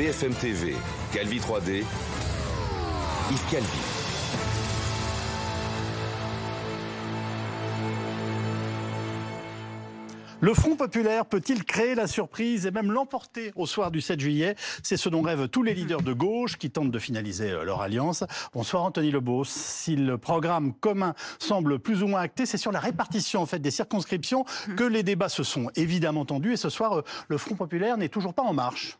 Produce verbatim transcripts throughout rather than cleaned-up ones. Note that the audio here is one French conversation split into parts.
B F M T V, Calvi trois D, Yves Calvi. Le Front populaire peut-il créer la surprise et même l'emporter au soir du sept juillet? C'est ce dont rêvent tous les leaders de gauche qui tentent de finaliser leur alliance. Bonsoir Anthony Lebos. Si le programme commun semble plus ou moins acté, c'est sur la répartition en fait, des circonscriptions que les débats se sont évidemment tendus. Et ce soir, le Front populaire n'est toujours pas en marche.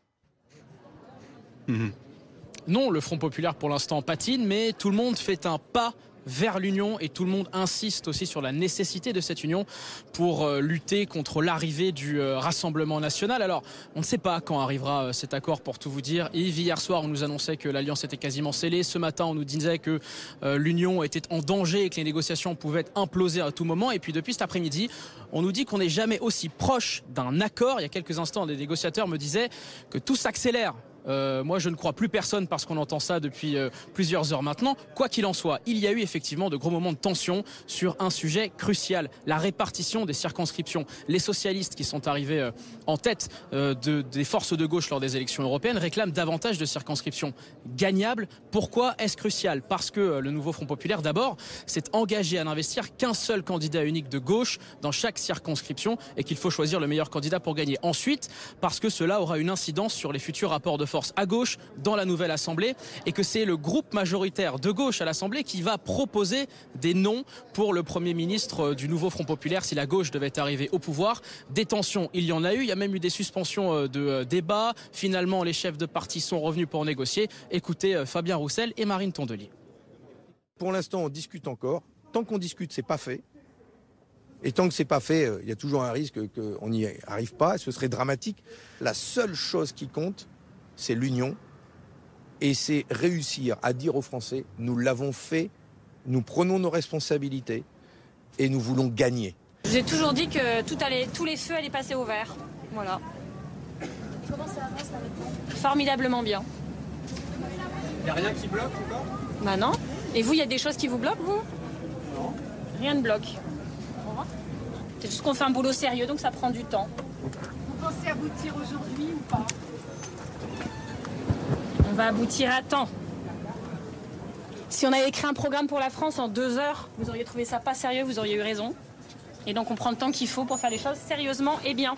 Mmh. Non, le Front populaire pour l'instant patine, mais tout le monde fait un pas vers l'union et tout le monde insiste aussi sur la nécessité de cette union pour euh, lutter contre l'arrivée du euh, Rassemblement national. Alors, on ne sait pas quand arrivera euh, cet accord pour tout vous dire. Yves, hier soir, on nous annonçait que l'alliance était quasiment scellée. Ce matin, on nous disait que euh, l'union était en danger et que les négociations pouvaient imploser à tout moment. Et puis depuis cet après-midi, on nous dit qu'on n'est jamais aussi proche d'un accord. Il y a quelques instants, des négociateurs me disaient que tout s'accélère. Euh, moi, je ne crois plus personne parce qu'on entend ça depuis euh, plusieurs heures maintenant. Quoi qu'il en soit, il y a eu effectivement de gros moments de tension sur un sujet crucial, la répartition des circonscriptions. Les socialistes qui sont arrivés euh, en tête euh, de, des forces de gauche lors des élections européennes réclament davantage de circonscriptions gagnables. Pourquoi est-ce crucial? Parce que euh, le nouveau Front populaire, d'abord, s'est engagé à n'investir qu'un seul candidat unique de gauche dans chaque circonscription et qu'il faut choisir le meilleur candidat pour gagner. Ensuite, parce que cela aura une incidence sur les futurs rapports de force à gauche dans la nouvelle Assemblée et que c'est le groupe majoritaire de gauche à l'Assemblée qui va proposer des noms pour le Premier ministre du nouveau Front populaire si la gauche devait arriver au pouvoir. Des tensions, il y en a eu, il y a même eu des suspensions de débats. Finalement, les chefs de parti sont revenus pour négocier. Écoutez Fabien Roussel et Marine Tondelier. Pour l'instant, on discute encore. Tant qu'on discute, c'est pas fait. Et tant que c'est pas fait, il y a toujours un risque qu'on n'y arrive pas. Ce serait dramatique. La seule chose qui compte, c'est l'union, et c'est réussir à dire aux Français, nous l'avons fait, nous prenons nos responsabilités, et nous voulons gagner. J'ai toujours dit que tout allait, tous les feux allaient passer au vert. Voilà. Comment ça avance avec vous? Formidablement bien. Il n'y a rien qui bloque encore? Bah non. Et vous, il y a des choses qui vous bloquent, vous? Non. Rien ne bloque. C'est juste qu'on fait un boulot sérieux, donc ça prend du temps. Vous pensez aboutir aujourd'hui ou pas? On va aboutir à temps. Si on avait écrit un programme pour la France en deux heures, vous auriez trouvé ça pas sérieux, vous auriez eu raison. Et donc on prend le temps qu'il faut pour faire les choses sérieusement et bien.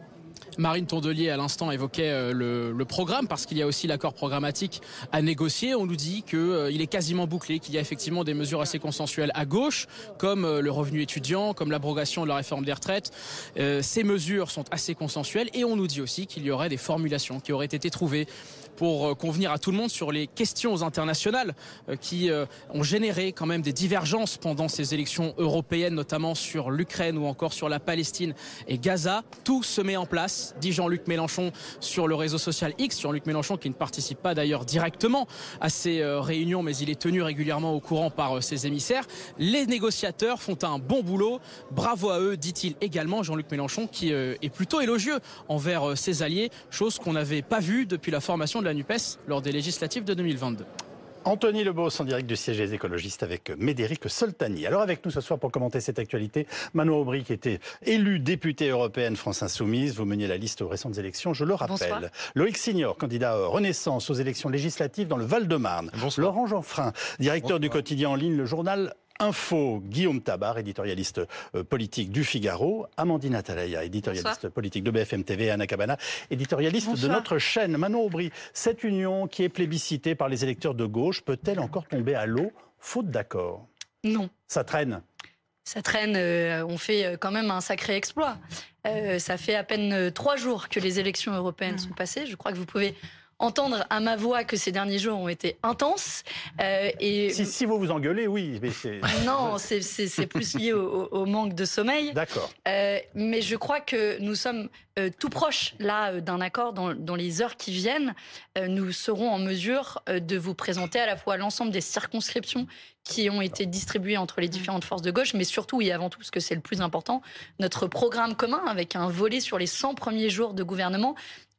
Marine Tondelier, à l'instant, évoquait le, le programme parce qu'il y a aussi l'accord programmatique à négocier. On nous dit qu'il euh, est quasiment bouclé, qu'il y a effectivement des mesures assez consensuelles à gauche, comme euh, le revenu étudiant, comme l'abrogation de la réforme des retraites. Euh, ces mesures sont assez consensuelles et on nous dit aussi qu'il y aurait des formulations qui auraient été trouvées pour euh, convenir à tout le monde sur les questions internationales euh, qui euh, ont généré quand même des divergences pendant ces élections européennes, notamment sur l'Ukraine ou encore sur la Palestine et Gaza. Tout se met en place, dit Jean-Luc Mélenchon sur le réseau social X. Jean-Luc Mélenchon qui ne participe pas d'ailleurs directement à ces euh, réunions, mais il est tenu régulièrement au courant par euh, ses émissaires. Les négociateurs font un bon boulot. Bravo à eux, dit-il également. Jean-Luc Mélenchon qui euh, est plutôt élogieux envers euh, ses alliés, chose qu'on n'avait pas vue depuis la formation de la NUPES lors des législatives de deux mille vingt-deux. Anthony Lebos en direct du siège des écologistes avec Médéric Soltani. Alors avec nous ce soir pour commenter cette actualité, Manon Aubry qui était élue députée européenne France Insoumise. Vous meniez la liste aux récentes élections, je le rappelle. Bonsoir. Loïc Signor, candidat Renaissance aux élections législatives dans le Val-de-Marne. Bonsoir. Laurent Geoffrin, directeur Bonsoir. du quotidien en ligne Le Journal Info, Guillaume Tabar, éditorialiste euh, politique du Figaro, Amandine Atalaya, éditorialiste Bonsoir. politique de B F M T V, Anna Cabana, éditorialiste Bonsoir. de notre chaîne. Manon Aubry, cette union qui est plébiscitée par les électeurs de gauche peut-elle encore tomber à l'eau, faute d'accord? Non. Ça traîne Ça traîne, euh, on fait quand même un sacré exploit. Euh, ça fait à peine trois jours que les élections européennes mmh. sont passées. Je crois que vous pouvez entendre à ma voix que ces derniers jours ont été intenses. Euh, et... si, si vous vous engueulez, oui. Mais c'est... non, c'est, c'est, c'est plus lié au, au manque de sommeil. D'accord. Euh, mais je crois que nous sommes euh, tout proches là d'un accord dans, dans les heures qui viennent. Euh, nous serons en mesure euh, de vous présenter à la fois l'ensemble des circonscriptions qui ont été distribuées entre les différentes forces de gauche, mais surtout et avant tout, parce que c'est le plus important, notre programme commun avec un volet sur les cent premiers jours de gouvernement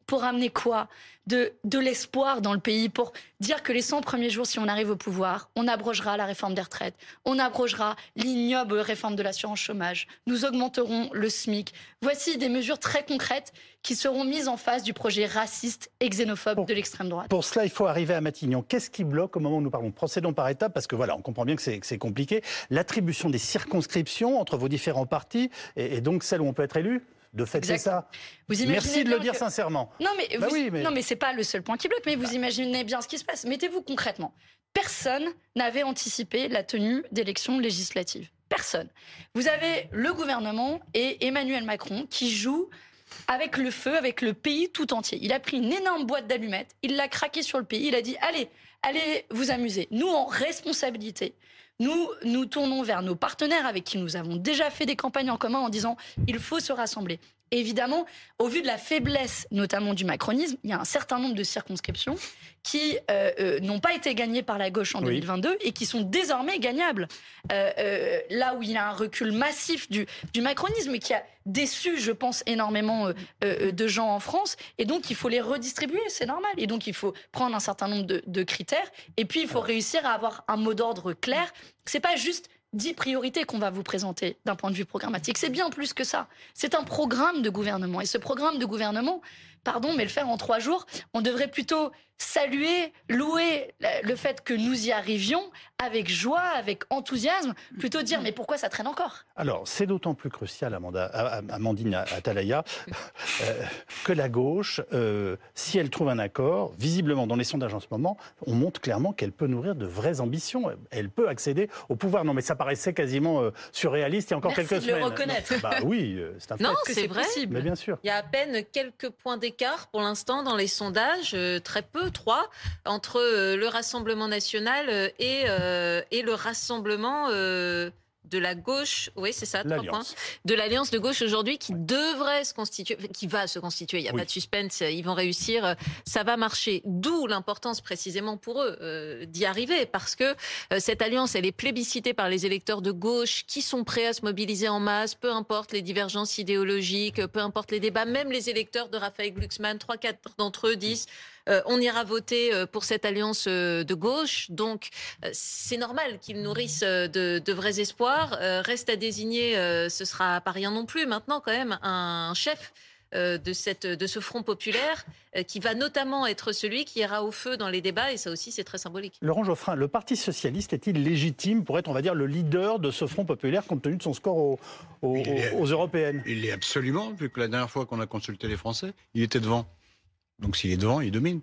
pour amener quoi ? De, de l'espoir dans le pays, pour dire que les cent premiers jours, si on arrive au pouvoir, on abrogera la réforme des retraites, on abrogera l'ignoble réforme de l'assurance chômage, nous augmenterons le SMIC. Voici des mesures très concrètes qui seront mises en face du projet raciste et xénophobe pour, de l'extrême droite. Pour cela, il faut arriver à Matignon. Qu'est-ce qui bloque au moment où nous parlons ? Procédons par étapes, parce que voilà, on comprend bien que c'est, que c'est compliqué. L'attribution des circonscriptions entre vos différents partis, et, et donc celle où on peut être élu ? De fait, c'est ça. Vous imaginez Merci de le dire que... sincèrement. Non, mais, bah vous... oui, mais... non, mais c'est pas le seul point qui bloque, mais vous imaginez bien ce qui se passe. Mettez-vous concrètement. Personne n'avait anticipé la tenue d'élections législatives. Personne. Vous avez le gouvernement et Emmanuel Macron qui jouent avec le feu, avec le pays tout entier. Il a pris une énorme boîte d'allumettes, il l'a craqué sur le pays, il a dit « Allez, allez vous amuser. Nous, en responsabilité, Nous, nous tournons vers nos partenaires avec qui nous avons déjà fait des campagnes en commun en disant il faut se rassembler. Et évidemment, au vu de la faiblesse, notamment du macronisme, il y a un certain nombre de circonscriptions qui euh, euh, n'ont pas été gagnées par la gauche en oui. deux mille vingt-deux et qui sont désormais gagnables. Euh, euh, là où il y a un recul massif du, du macronisme et qui a déçu, je pense, énormément euh, euh, de gens en France. Et donc, il faut les redistribuer, c'est normal. Et donc, il faut prendre un certain nombre de, de critères. Et puis, il faut réussir à avoir un mot d'ordre clair. C'est pas juste dix priorités qu'on va vous présenter d'un point de vue programmatique. C'est bien plus que ça. C'est un programme de gouvernement. Et ce programme de gouvernement, pardon, mais le faire en trois jours, on devrait plutôt saluer, louer le fait que nous y arrivions avec joie, avec enthousiasme, plutôt dire mais pourquoi ça traîne encore ? Alors, c'est d'autant plus crucial, Amanda, Amandine Atalaya, euh, que la gauche, euh, si elle trouve un accord, visiblement dans les sondages en ce moment, on montre clairement qu'elle peut nourrir de vraies ambitions. Elle peut accéder au pouvoir. Non, mais ça paraissait quasiment euh, surréaliste il y a encore Merci quelques de semaines. le reconnaître. Bah oui, c'est un fait. Non, que c'est, c'est vrai. Possible. Mais bien sûr. Il y a à peine quelques points d'écart pour l'instant dans les sondages, euh, très peu, trois, entre euh, le Rassemblement national euh, et, euh, et le Rassemblement euh, de la gauche, oui c'est ça, trois points, de l'Alliance de gauche aujourd'hui qui devrait se constituer, qui va se constituer, il n'y a oui. pas de suspense, ils vont réussir, ça va marcher. D'où l'importance précisément pour eux euh, d'y arriver, parce que euh, cette alliance, elle est plébiscitée par les électeurs de gauche qui sont prêts à se mobiliser en masse, peu importe les divergences idéologiques, peu importe les débats, même les électeurs de Raphaël Glucksmann, trois, quatre d'entre eux disent Euh, on ira voter euh, pour cette alliance euh, de gauche, donc euh, c'est normal qu'ils nourrissent euh, de, de vrais espoirs. Euh, reste à désigner, euh, ce sera pas rien non plus maintenant quand même, un chef euh, de, cette, de ce front populaire euh, qui va notamment être celui qui ira au feu dans les débats, et ça aussi c'est très symbolique. Laurent Geoffrin, le Parti socialiste est-il légitime pour être, on va dire, le leader de ce front populaire compte tenu de son score aux, aux, est, aux européennes ? Il l'est absolument, vu que la dernière fois qu'on a consulté les Français, il était devant. Donc s'il est devant, il domine.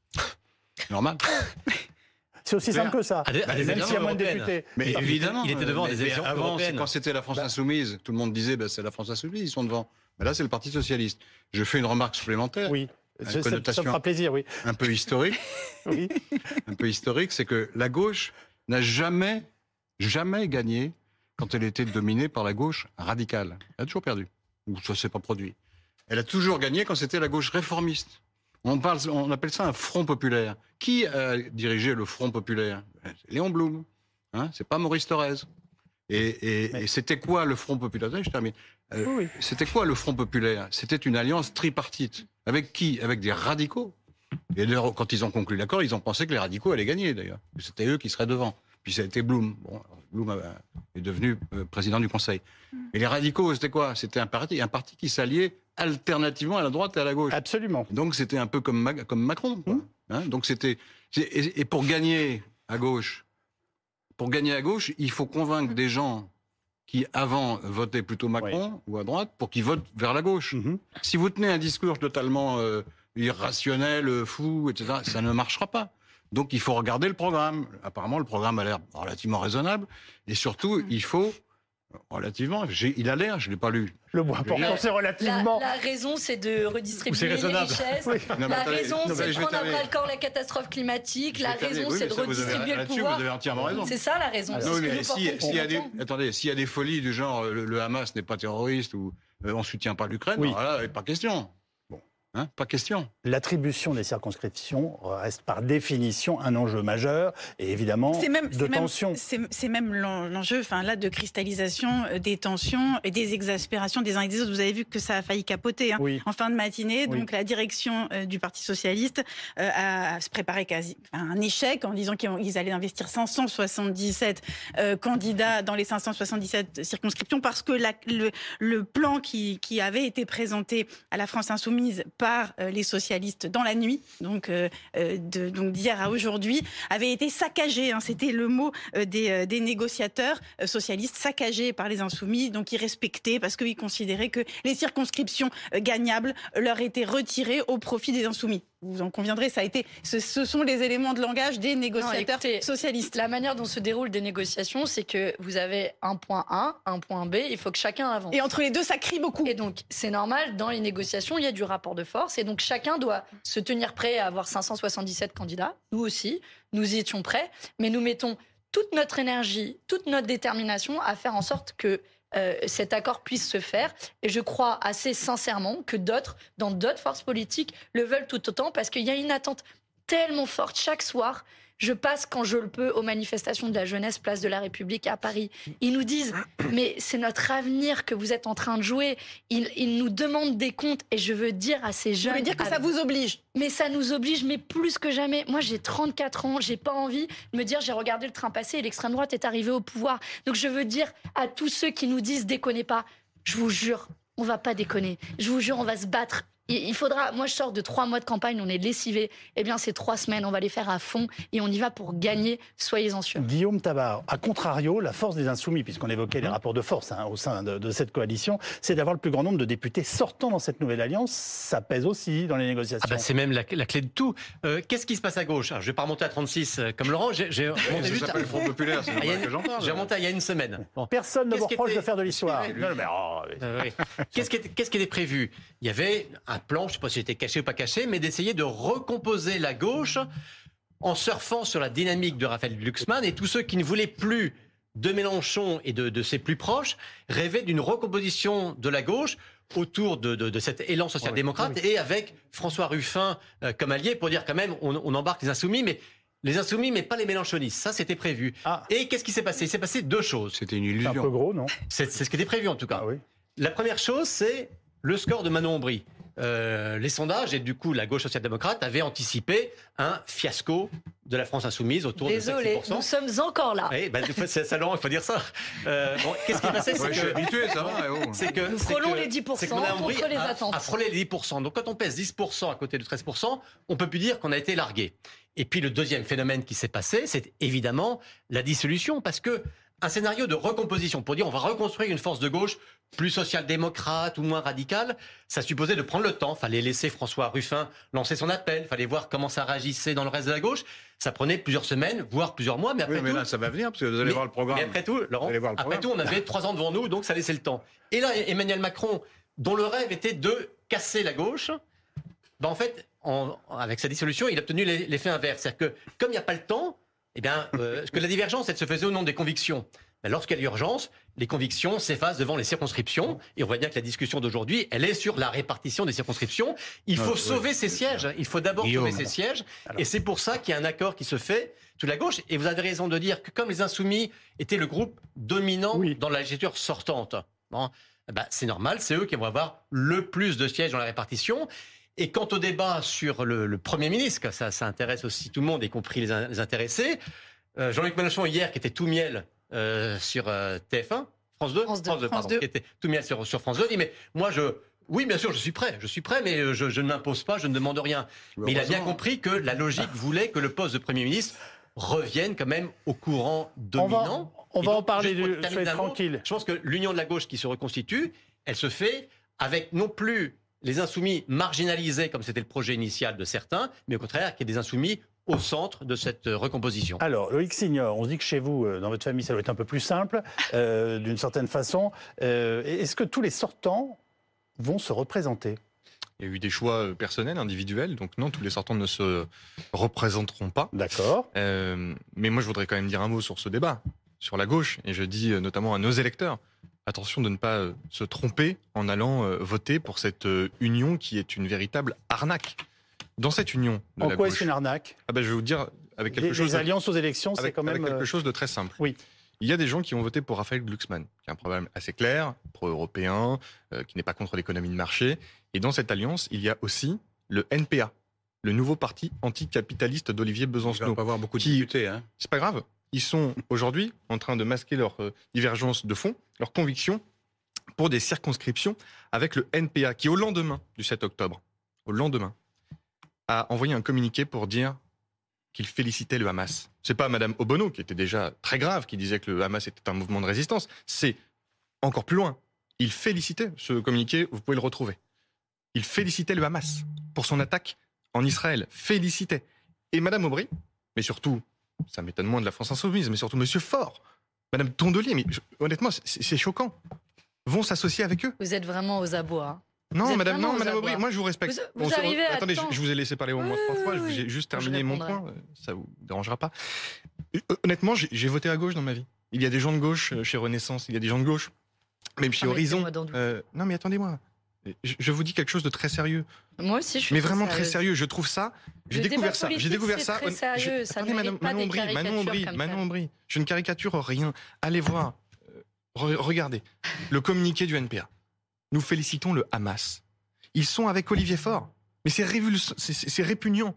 Normal. C'est aussi simple que ça. Ah, bah, même s'il y a moins de députés. Mais évidemment. Il était devant mais, des élections avant, européennes. C'est quand c'était la France bah. insoumise, tout le monde disait bah, c'est la France insoumise, ils sont devant. Mais là, c'est le Parti socialiste. Je fais une remarque supplémentaire. Oui. Une ça, connotation ça me fera plaisir, oui. Un peu historique. oui. Un peu historique, c'est que la gauche n'a jamais, jamais gagné quand elle était dominée par la gauche radicale. Elle a toujours perdu. Ou ça ne s'est pas produit. Elle a toujours gagné quand c'était la gauche réformiste. On, parle, on appelle ça un front populaire. Qui a dirigé le front populaire ? Léon Blum. Hein, c'est pas Maurice Thorez. Et, et, Mais... et c'était quoi le front populaire ? Je termine. Euh, oui. C'était quoi le front populaire ? C'était une alliance tripartite. Avec qui ? Avec des radicaux. Et d'ailleurs, quand ils ont conclu l'accord, ils ont pensé que les radicaux allaient gagner, d'ailleurs. C'était eux qui seraient devant. Puis ça a été Blum. Bon, Blum est devenu président du Conseil. Et les radicaux, c'était quoi ? C'était un parti, un parti qui s'alliait alternativement à la droite et à la gauche. Absolument. Donc c'était un peu comme, Ma- comme Macron. Quoi. Mmh. Hein, donc c'était et, et pour gagner à gauche, pour gagner à gauche, il faut convaincre des gens qui avant votaient plutôt Macron oui. ou à droite pour qu'ils votent vers la gauche. Mmh. Si vous tenez un discours totalement euh, irrationnel, fou, et cetera, ça ne marchera pas. Donc il faut regarder le programme. Apparemment, le programme a l'air relativement raisonnable. Et surtout, il faut relativement. J'ai, il a l'air, je ne l'ai pas lu. Le moins important, c'est relativement. La, la raison, c'est de redistribuer c'est les richesses. Oui. Non, la attendez, raison, non, c'est de prendre à terminer. bras le corps la catastrophe climatique. La raison, oui, c'est de ça, redistribuer avez, le pouvoir. Vous avez entièrement raison. C'est ça la raison. Non, mais mais si, s'il y a des, attendez, s'il y a des folies du genre le, le Hamas n'est pas terroriste ou euh, on soutient pas l'Ukraine, oui. alors là, pas question. Bon. Hein, pas question. L'attribution des circonscriptions reste par définition un enjeu majeur et évidemment c'est même, de c'est tension. Même, c'est, c'est même l'enjeu, enfin là, de cristallisation des tensions et des exaspérations des uns et des autres. Vous avez vu que ça a failli capoter hein, oui. en fin de matinée. Donc oui. la direction euh, du Parti socialiste euh, a se préparé quasi à un échec en disant qu'ils allaient investir cinq cent soixante-dix-sept euh, candidats dans les cinq cent soixante-dix-sept circonscriptions parce que la, le, le plan qui, qui avait été présenté à la France insoumise par euh, les socialistes dans la nuit, donc euh, de, donc d'hier à aujourd'hui, avait été saccagé. Hein, c'était le mot euh, des, euh, des négociateurs euh, socialistes, saccagés par les insoumis, donc irrespectés parce qu'ils considéraient que les circonscriptions euh, gagnables leur étaient retirées au profit des insoumis. Vous en conviendrez, ça a été, ce, ce sont les éléments de langage des négociateurs non, écoutez, socialistes. La manière dont se déroulent des négociations, c'est que vous avez un point A, un point B, il faut que chacun avance. Et entre les deux, ça crie beaucoup. Et donc, c'est normal, dans les négociations, il y a du rapport de force, et donc chacun doit se tenir prêt à avoir cinq cent soixante-dix-sept candidats. Nous aussi, nous y étions prêts, mais nous mettons toute notre énergie, toute notre détermination à faire en sorte que Euh, cet accord puisse se faire. Et je crois assez sincèrement que d'autres, dans d'autres forces politiques, le veulent tout autant parce qu'il y a une attente tellement forte. Chaque soir, je passe quand je le peux aux manifestations de la jeunesse, place de la République à Paris. Ils nous disent, mais c'est notre avenir que vous êtes en train de jouer. Ils, ils nous demandent des comptes et je veux dire à ces jeunes... Vous voulez dire que ça vous oblige ? Mais ça nous oblige, mais plus que jamais. Moi, j'ai trente-quatre ans, j'ai pas envie de me dire j'ai regardé le train passer et l'extrême droite est arrivée au pouvoir. Donc je veux dire à tous ceux qui nous disent déconnez pas, je vous jure, on va pas déconner. Je vous jure, on va se battre. Il faudra, moi je sors de trois mois de campagne, on est lessivés. Eh bien ces trois semaines, on va les faire à fond et on y va pour gagner, soyez-en sûrs. Guillaume Tabar, à contrario, la force des Insoumis, puisqu'on évoquait les rapports de force hein, au sein de, de cette coalition, c'est d'avoir le plus grand nombre de députés sortant dans cette nouvelle alliance. Ça pèse aussi dans les négociations. Ah bah c'est même la, la clé de tout. Euh, qu'est-ce qui se passe à gauche? Alors, je ne vais pas remonter à trente-six euh, comme Laurent, j'ai, j'ai remonté ça juste s'appelle à... le Front Populaire, c'est normal que j'en parle. J'ai remonté il y a une semaine. Bon. Personne ne vous reproche était... de faire de l'histoire. Non, mais, oh, mais... Euh, oui. Qu'est-ce qui était, qu'est-ce qui était prévu? Il y avait un plan, je ne sais pas si c'était caché ou pas caché, mais d'essayer de recomposer la gauche en surfant sur la dynamique de Raphaël Glucksmann, et tous ceux qui ne voulaient plus de Mélenchon et de, de ses plus proches rêvaient d'une recomposition de la gauche autour de, de, de cet élan social-démocrate, oui, oui. Et avec François Ruffin euh, comme allié pour dire quand même on, on embarque les Insoumis, mais les Insoumis, mais pas les mélenchonistes. Ça, c'était prévu. Ah. Et qu'est-ce qui s'est passé? Il s'est passé deux choses. C'était une illusion. C'est un peu gros, non? C'est, c'est ce qui était prévu, en tout cas. Ah, oui. La première chose, c'est le score de Manon Aubry. Euh, les sondages et du coup la gauche social-démocrate avaient anticipé un fiasco de la France insoumise autour Désolé, de cinq pour cent. Nous sommes encore là. Oui, bah, c'est salon, il faut dire ça. Euh, bon, qu'est-ce qui est passé? Ouais, c'est je que, suis habitué, ça va. Oh. C'est que, nous c'est frôlons que, les dix pour cent contre les a, attentes. A frôlé les dix pour cent. Donc quand on pèse dix pour cent à côté de treize pour cent, on peut plus dire qu'on a été largué. Et puis le deuxième phénomène qui s'est passé, c'est évidemment la dissolution, parce que un scénario de recomposition pour dire on va reconstruire une force de gauche plus social-démocrate ou moins radicale, ça supposait de prendre le temps. Fallait laisser François Ruffin lancer son appel, fallait voir comment ça réagissait dans le reste de la gauche. Ça prenait plusieurs semaines, voire plusieurs mois, mais après oui, mais tout, là, ça va venir parce que vous allez mais, voir le programme. Mais après tout, Laurent, le après tout, on avait trois ans devant nous, donc ça laissait le temps. Et là, Emmanuel Macron, dont le rêve était de casser la gauche, ben en fait, en, avec sa dissolution, il a obtenu l'effet inverse. C'est-à-dire que comme il n'y a pas le temps, eh bien, euh, que la divergence, elle se faisait au nom des convictions. Ben, lorsqu'il y a l'urgence, les convictions s'effacent devant les circonscriptions. Et on voit bien que la discussion d'aujourd'hui, elle est sur la répartition des circonscriptions. Il faut ah, sauver oui. ces sièges. Il faut d'abord Guillaume. sauver ces sièges. Alors. Et c'est pour ça qu'il y a un accord qui se fait sous la gauche. Et vous avez raison de dire que comme les Insoumis étaient le groupe dominant oui. dans la législature sortante, bon, ben, c'est normal, c'est eux qui vont avoir le plus de sièges dans la répartition. Et quant au débat sur le, le Premier ministre, ça, ça intéresse aussi tout le monde, y compris les, les intéressés, euh, Jean-Luc Mélenchon hier, qui était tout miel euh, sur euh, T F un, France deux, France deux, France deux, France pardon, deux. qui était tout miel sur, sur France deux, dit mais moi je... Oui, bien sûr, je suis prêt, je suis prêt, mais je, je ne m'impose pas, je ne demande rien. Mais il a bien compris que la logique voulait que le poste de Premier ministre revienne quand même au courant dominant. On va, on va donc, en parler, du, soyez tranquille. Mot, je pense que l'union de la gauche qui se reconstitue, elle se fait avec non plus les insoumis marginalisés, comme c'était le projet initial de certains, mais au contraire, qu'il y ait des insoumis au centre de cette recomposition. Alors, Loïc Signor, on se dit que chez vous, dans votre famille, ça doit être un peu plus simple, euh, d'une certaine façon. Euh, est-ce que tous les sortants vont se représenter ? Il y a eu des choix personnels, individuels, donc non, tous les sortants ne se représenteront pas. D'accord. Euh, mais moi, je voudrais quand même dire un mot sur ce débat, sur la gauche, et je dis notamment à nos électeurs, attention de ne pas euh, se tromper en allant euh, voter pour cette euh, union qui est une véritable arnaque. Dans cette union de en la quoi gauche, est-ce une arnaque? ah ben, je vais vous dire avec quelque les, chose. Les alliances aux élections, avec, c'est quand même avec quelque euh... chose de très simple. Oui. Il y a des gens qui ont voté pour Raphaël Glucksmann, qui a un problème assez clair, pro-européen, euh, qui n'est pas contre l'économie de marché. Et dans cette alliance, il y a aussi le N P A, le nouveau parti anticapitaliste d'Olivier Besancenot. Il va pas avoir beaucoup de qui, députés. Hein. C'est pas grave. Ils sont aujourd'hui en train de masquer leur euh, divergence de fond, leurs convictions, pour des circonscriptions avec le N P A, qui au lendemain du sept octobre, au lendemain, a envoyé un communiqué pour dire qu'il félicitait le Hamas. C'est pas Madame Obono, qui était déjà très grave, qui disait que le Hamas était un mouvement de résistance. C'est encore plus loin. Il félicitait, ce communiqué, vous pouvez le retrouver. Il félicitait le Hamas pour son attaque en Israël. Félicitait. Et Madame Aubry, mais surtout, ça m'étonne moins de la France Insoumise, mais surtout Monsieur Faure, Madame Tondelier, mais je, honnêtement, c'est, c'est choquant, vont s'associer avec eux. Vous êtes vraiment aux abois. Hein. Non, madame, non, madame Aubry, moi je vous respecte. Vous, vous bon, arrivez à attendez, temps. je, je vous ai laissé parler au moins oui, trois fois, oui, j'ai juste terminé je mon point, ça vous dérangera pas. Honnêtement, j'ai, j'ai voté à gauche dans ma vie. Il y a des gens de gauche chez Renaissance, il y a des gens de gauche, même chez ah, Horizon. Euh, non, mais attendez-moi, je, je vous dis quelque chose de très sérieux. Moi aussi, je suis Mais très vraiment sérieuse. très sérieux, je trouve ça. J'ai Le découvert ça, j'ai découvert c'est ça. Très sérieux, je, ça attendez, Manon, Manon Aubry, Manon Aubry, Manon Aubry, je ne caricature rien. Allez voir, euh, re, regardez, le communiqué du N P A. Nous félicitons le Hamas. Ils sont avec Olivier Faure. Mais c'est, révuls... c'est, c'est, c'est répugnant.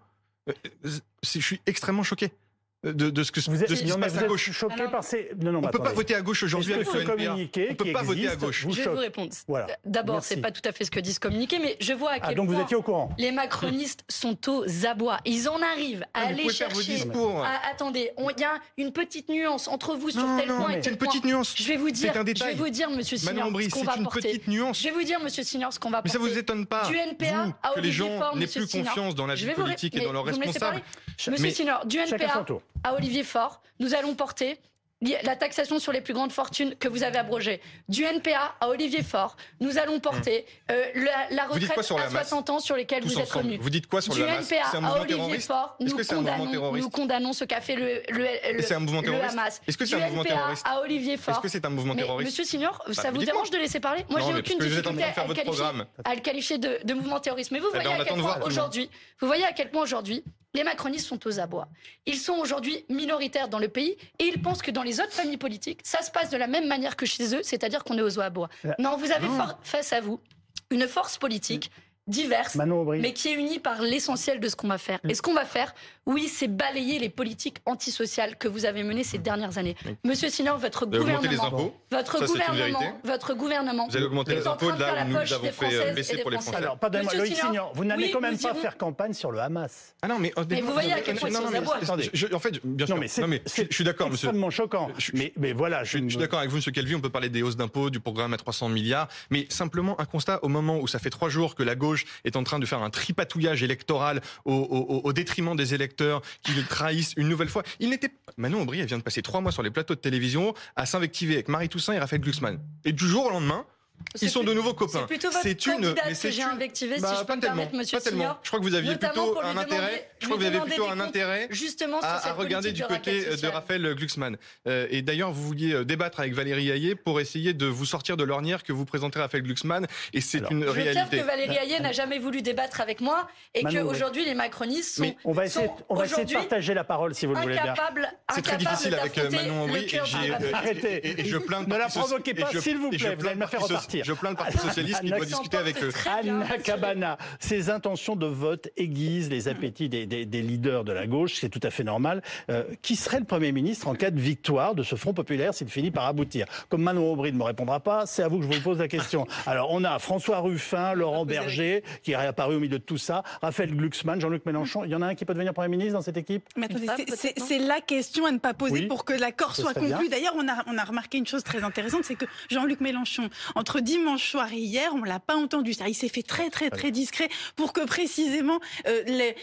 C'est, je suis extrêmement choqué de, de ce, que, vous êtes, de ce qui non, se passe à gauche. Choqué Alors, par ces... non, non, on ne peut attendez. pas voter à gauche aujourd'hui avec le N P A. On ne peut pas voter à gauche. Je vais vous répondre. Voilà. D'abord, Merci. c'est pas tout à fait ce que dit ce communiqué, mais je vois à quel ah, donc point vous étiez au courant. Les macronistes sont aux abois. Ils en arrivent à ah, aller chercher. À, attendez, il y a une petite nuance entre vous sur non, tel non, point et tel une point. petite nuance. Je vais vous dire, c'est un détail. Je vais vous dire, Monsieur Signor, Aubry, ce qu'on va une porter. Petite nuance. Je vais vous dire, Monsieur Signor, ce qu'on va porter. Mais ça vous étonne pas du N P A vous, à que les Olivier gens Faure, n'aient plus confiance dans la vie politique et dans leurs responsables. Monsieur Signor, du N P A à Olivier Faure, nous allons porter la taxation sur les plus grandes fortunes que vous avez abrogée. Du N P A à Olivier Faure, nous allons porter euh, la, la retraite à soixante ans sur lesquels vous êtes connu. Vous dites quoi sur du le Hamas? N P A à Olivier Faure, nous, condamnons, nous condamnons ce qu'a fait le, le, le, c'est un mouvement le Hamas. Est-ce que c'est du un mouvement terroriste? à Olivier Faure. Est-ce que c'est un mouvement terroriste? Mais, Monsieur Signor, bah, ça vous dérange de laisser parler? Moi, non, j'ai aucune difficulté à, à, qualifier, à le qualifier de, de mouvement terroriste. Mais vous voyez à quel point aujourd'hui, vous voyez à quel point aujourd'hui, les macronistes sont aux abois. Ils sont aujourd'hui minoritaires dans le pays et ils pensent que dans les autres familles politiques, ça se passe de la même manière que chez eux, c'est-à-dire qu'on est aux abois. Non, vous avez for- face à vous une force politique diverse, mais qui est unie par l'essentiel de ce qu'on va faire. Et ce qu'on va faire, oui, c'est balayer les politiques antisociales que vous avez menées ces dernières années. Oui. Monsieur Signor, votre vous gouvernement, les impôts. votre Ça, gouvernement, votre gouvernement, vous allez augmenter les impôts là où nous les avons fait baisser pour les Français. Alors, pardonnez-moi, Loïc Signor, vous n'allez oui, quand même pas dirons... faire campagne sur le Hamas. Ah non, mais, mais vous voyez à quel point c'est aux abois. Attendez, en fait, bien sûr. Non, mais c'est, non, mais je, je suis d'accord, monsieur. C'est extrêmement choquant. Je, mais, mais voilà, je, je, je suis d'accord avec vous, monsieur Calvi. On peut parler des hausses d'impôts, du programme à trois cents milliards, mais simplement un constat au moment où ça fait trois jours que la gauche est en train de faire un tripatouillage électoral au, au, au détriment des électeurs qui le trahissent une nouvelle fois. Il n'était Manon Aubry, elle vient de passer trois mois sur les plateaux de télévision à s'invectiver avec Marie Toussaint et Raphaël Glucksmann. Et du jour au lendemain, c'est ils sont plus, de nouveaux copains. C'est plutôt votre c'est candidate une, que j'ai invectivé, bah, si je peux me permettre, monsieur Signor. Je crois que vous aviez plutôt un intérêt. Je crois que vous avez plutôt un intérêt justement à, à regarder du côté de Raphaël Glucksmann. Euh, et d'ailleurs, vous vouliez débattre avec Valérie Hayé pour essayer de vous sortir de l'ornière que vous présentez Raphaël Glucksmann. Et c'est Alors, une je réalité. Je que Valérie Hayé n'a jamais voulu débattre avec moi et qu'aujourd'hui les macronistes sont. On va essayer, on va essayer de partager la parole si vous le voulez bien. C'est très difficile avec Manon Aubry. Arrêtez. Et je plains. Ne la provoquez pas, s'il vous plaît. Vous allez me faire repartir. Je plains le Parti socialiste qui doit discuter avec eux. Anna Cabana, ses intentions de vote aiguisent les appétits des, des, des leaders de la gauche, c'est tout à fait normal. Euh, qui serait le Premier ministre en cas de victoire de ce Front populaire s'il finit par aboutir? Comme Manon Aubry ne me répondra pas, c'est à vous que je vous pose la question. Alors on a François Ruffin, Laurent Berger, qui est réapparu au milieu de tout ça, Raphaël Glucksmann, Jean-Luc Mélenchon. Il y en a un qui peut devenir Premier ministre dans cette équipe? Mais attendez, c'est, c'est, c'est la question à ne pas poser oui, pour que l'accord soit conclu. D'ailleurs, on a, on a remarqué une chose très intéressante, c'est que Jean-Luc Mélenchon, entre dimanche soir et hier, on l'a pas entendu. Ça, il s'est fait très très très discret pour que précisément euh, les, la, la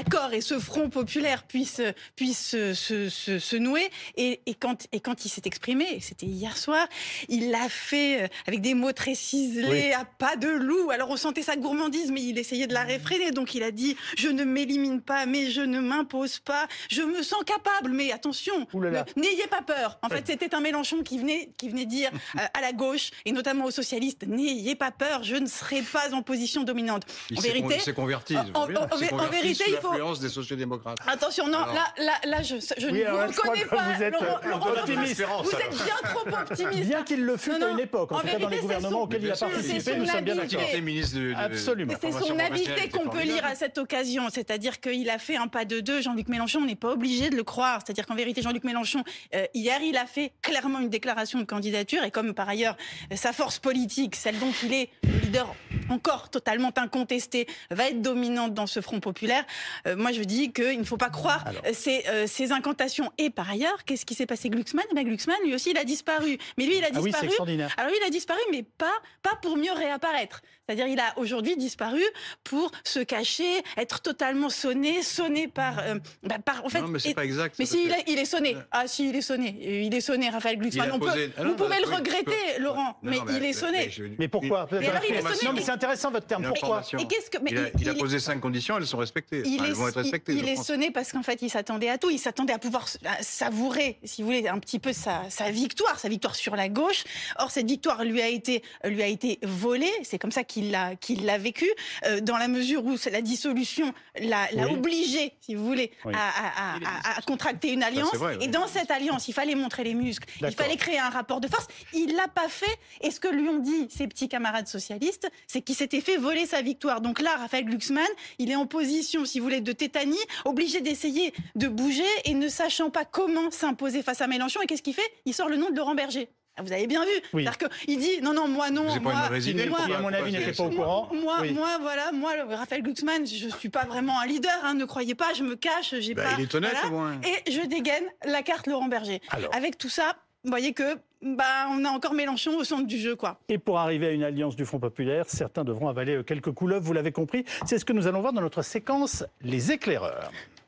accord et ce front populaire puisse, puisse se, se, se, se nouer. Et, et, quand, et quand il s'est exprimé, c'était hier soir, il l'a fait avec des mots très ciselés, oui. à pas de loup. Alors on sentait sa gourmandise, mais il essayait de la réfréner. Donc il a dit « Je ne m'élimine pas, mais je ne m'impose pas. Je me sens capable, mais attention, n'ayez pas peur. » En fait, c'était un Mélenchon qui venait, qui venait dire euh, à la gauche, et notamment aux socialistes, « N'ayez pas peur, je ne serai pas en position dominante. » En vérité, il s'est converti. En, en, en, en, en vérité, il faut l'influence des sociodémocrates. Attention, non, alors... là, là, là, je, je oui, ne vous reconnais pas. Vous êtes, Laurent, Laurent, optimiste. Vous êtes bien trop optimiste. Bien qu'il le fût non, non, à une époque, en, en tout cas dans les gouvernements auxquels il a participé, nous sommes bien d'accord. Absolument. C'est son habileté qu'on peut lire à cette occasion, c'est-à-dire qu'il a fait un pas de deux. Jean-Luc Mélenchon, on n'est pas obligé de le croire. C'est-à-dire qu'en vérité, Jean-Luc Mélenchon, euh, hier, il a fait clairement une déclaration de candidature, et comme par ailleurs sa force politique, celle dont il est le leader encore totalement incontesté, va être dominante dans ce front populaire. Euh, moi, je dis qu'il ne faut pas croire ces, euh, ces incantations. Et par ailleurs, qu'est-ce qui s'est passé Glucksmann eh bien, Glucksmann, lui aussi, il a disparu. Mais lui, il a disparu. Ah oui, c'est extraordinaire. Alors lui, il a disparu, mais pas, pas pour mieux réapparaître. C'est-à-dire, il a aujourd'hui disparu pour se cacher, être totalement sonné, sonné par, euh, bah, par, en fait. Non, mais c'est et, pas exact. Mais si, il est, il est sonné. Ah, si, il est sonné. Il est sonné, Raphaël Glucksmann. On posé... peut, ah, non, vous pouvez bah, le oui, regretter, peux... Laurent, non, mais, non, mais il est sonné. Mais, je... mais pourquoi mais alors, il est sonné. Non, mais c'est intéressant votre terme. Pourquoi et qu'est-ce que, mais il, a, il, il a posé cinq conditions, elles sont respectées. Il enfin, est, elles vont être respectées. Il, il est sonné parce qu'en fait, il s'attendait à tout. Il s'attendait à pouvoir savourer, si vous voulez, un petit peu sa, sa victoire, sa victoire sur la gauche. Or, cette victoire lui a été, lui a été volée. C'est comme ça qu'il l'a, qu'il l'a vécu, euh, dans la mesure où la dissolution l'a, l'a oui. obligé, si vous voulez, oui. à, à, à, à contracter une alliance. Ça, vrai, et oui. dans cette alliance, il fallait montrer les muscles. D'accord. Il fallait créer un rapport de force. Il l'a pas fait. Et ce que lui ont dit ses petits camarades socialistes, c'est qu'il s'était fait voler sa victoire. Donc là, Raphaël Glucksmann, il est en position, si vous voulez, de tétanie, obligé d'essayer de bouger et ne sachant pas comment s'imposer face à Mélenchon. Et qu'est-ce qu'il fait ? Il sort le nom de Laurent Berger. Vous avez bien vu. Oui. C'est-à-dire qu'il dit non, non, moi non. C'est moi, pas une mauvaise idée. Moi, qui, à mon avis, n'était pas au courant. Moi, oui. moi, voilà, moi, Raphaël Glucksmann, je suis pas vraiment un leader. Hein, ne croyez pas, je me cache, j'ai bah, pas. Il est honnête, voilà, au moins. Et je dégaine la carte Laurent Berger. Alors. Avec tout ça, vous voyez que bah, on a encore Mélenchon au centre du jeu, quoi. Et pour arriver à une alliance du Front populaire, certains devront avaler quelques couleuvres, vous l'avez compris. C'est ce que nous allons voir dans notre séquence Les éclaireurs.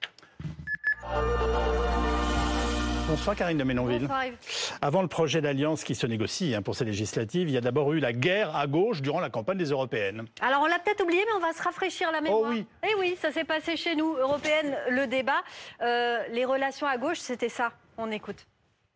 Bonsoir Karine de Ménonville. Bonsoir. Avant le projet d'alliance qui se négocie hein, pour ces législatives, il y a d'abord eu la guerre à gauche durant la campagne des Européennes. Alors on l'a peut-être oublié, mais on va se rafraîchir la mémoire. Oh oui. Eh oui, ça s'est passé chez nous, Européennes, le débat. Euh, les relations à gauche, c'était ça. On écoute.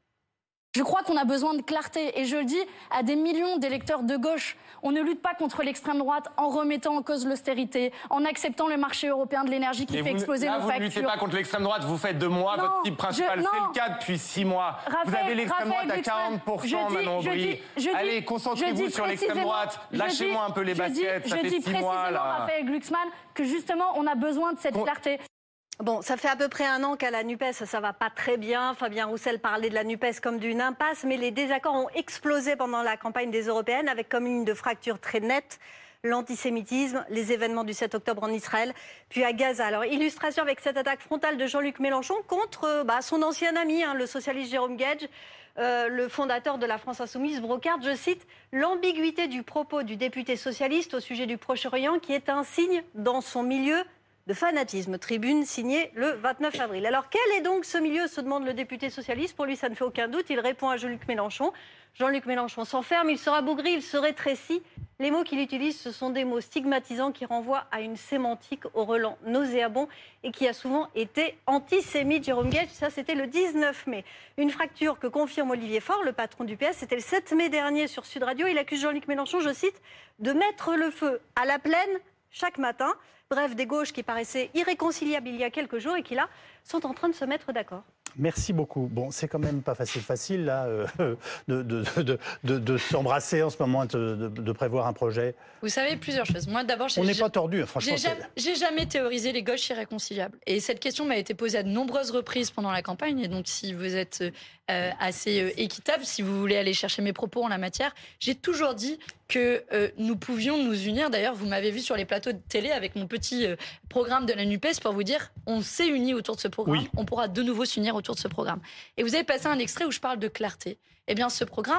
Je crois qu'on a besoin de clarté et je le dis à des millions d'électeurs de gauche. On ne lutte pas contre l'extrême droite en remettant en cause l'austérité, en acceptant le marché européen de l'énergie qui Mais fait vous, exploser là, nos factures. Vous ne luttez pas contre l'extrême droite, vous faites de moi non, votre cible principale. C'est le cas depuis six mois. Raphaël, vous avez l'extrême droite à quarante pour cent, Manon Aubry. Allez, concentrez-vous sur l'extrême droite. Lâchez-moi un peu les baskets, ça fait six mois là. Raphaël Glucksmann, que justement on a besoin de cette Con... clarté. Bon, ça fait à peu près un an qu'à la NUPES, ça va pas très bien. Fabien Roussel parlait de la NUPES comme d'une impasse, mais les désaccords ont explosé pendant la campagne des Européennes avec comme ligne de fracture très nette l'antisémitisme, les événements du sept octobre en Israël, puis à Gaza. Alors, illustration avec cette attaque frontale de Jean-Luc Mélenchon contre bah, son ancien ami, hein, le socialiste Jérôme Guedj, euh, le fondateur de la France Insoumise, Brocard. Je cite l'ambiguïté du propos du député socialiste au sujet du Proche-Orient qui est un signe dans son milieu de fanatisme. Tribune signée le vingt-neuf avril. Alors, quel est donc ce milieu, se demande le député socialiste. Pour lui, ça ne fait aucun doute. Il répond à Jean-Luc Mélenchon. Jean-Luc Mélenchon s'enferme, il se rabougrit, il se rétrécit. Les mots qu'il utilise, ce sont des mots stigmatisants qui renvoient à une sémantique au relent nauséabond et qui a souvent été antisémite. Jérôme Guedj, ça c'était le dix-neuf mai. Une fracture que confirme Olivier Faure, le patron du P S. C'était le sept mai dernier sur Sud Radio. Il accuse Jean-Luc Mélenchon, je cite, de mettre le feu à la plaine chaque matin. Bref, des gauches qui paraissaient irréconciliables il y a quelques jours et qui là sont en train de se mettre d'accord. Merci beaucoup. Bon, c'est quand même pas facile, facile là, euh, de, de, de, de, de s'embrasser en ce moment, de, de, de prévoir un projet. Vous savez, plusieurs choses. Moi, d'abord, on n'est pas tordu, franchement. J'ai jamais, j'ai jamais théorisé les gauches irréconciliables. Et cette question m'a été posée à de nombreuses reprises pendant la campagne. Et donc, si vous êtes euh, assez euh, équitable, si vous voulez aller chercher mes propos en la matière, j'ai toujours dit que euh, nous pouvions nous unir. D'ailleurs, vous m'avez vu sur les plateaux de télé avec mon petit euh, programme de la NUPES pour vous dire, on s'est unis autour de ce programme. Oui. On pourra de nouveau s'unir autour de ce programme. Et vous avez passé un extrait où je parle de clarté. Eh bien, ce programme,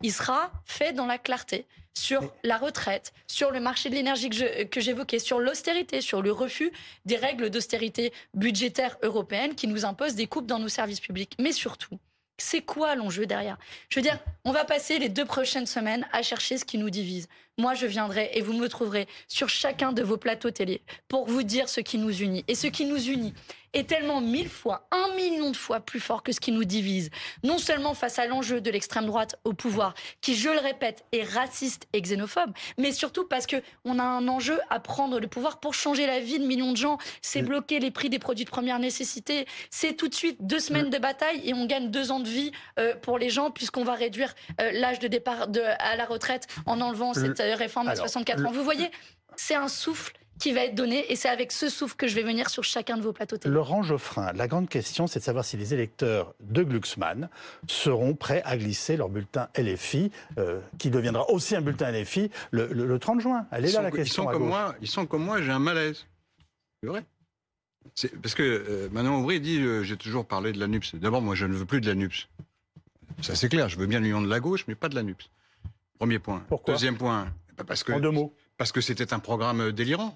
il sera fait dans la clarté sur la retraite, sur le marché de l'énergie que, je, que j'évoquais, sur l'austérité, sur le refus des règles d'austérité budgétaire européennes qui nous imposent des coupes dans nos services publics. Mais surtout, c'est quoi l'enjeu derrière ? Je veux dire, on va passer les deux prochaines semaines à chercher ce qui nous divise. Moi, je viendrai et vous me trouverez sur chacun de vos plateaux télé pour vous dire ce qui nous unit. Et ce qui nous unit est tellement mille fois, un million de fois plus fort que ce qui nous divise. Non seulement face à l'enjeu de l'extrême droite au pouvoir, qui, je le répète, est raciste et xénophobe, mais surtout parce qu'on a un enjeu à prendre le pouvoir pour changer la vie de millions de gens. C'est bloquer les prix des produits de première nécessité. C'est tout de suite deux semaines de bataille et on gagne deux ans de vie euh, pour les gens puisqu'on va réduire euh, l'âge de départ de, à la retraite en enlevant cette euh, réforme à soixante-quatre ans. Vous voyez, c'est un souffle qui va être donné et c'est avec ce souffle que je vais venir sur chacun de vos plateaux télé. Laurent Geoffrin, la grande question, c'est de savoir si les électeurs de Glucksmann seront prêts à glisser leur bulletin L F I, euh, qui deviendra aussi un bulletin L F I, le, le, le trente juin. Elle est ils là sont, la question. Ils sont, à comme gauche. moi, ils sont comme moi, j'ai un malaise. C'est vrai. C'est parce que euh, Manon Aubry dit euh, j'ai toujours parlé de la N U P S. D'abord, moi, je ne veux plus de la N U P S. Ça, c'est clair. Je veux bien l'union de la gauche, mais pas de la N U P S. Premier point. Pourquoi ? Deuxième point. Parce que, en deux mots. Parce que c'était un programme délirant.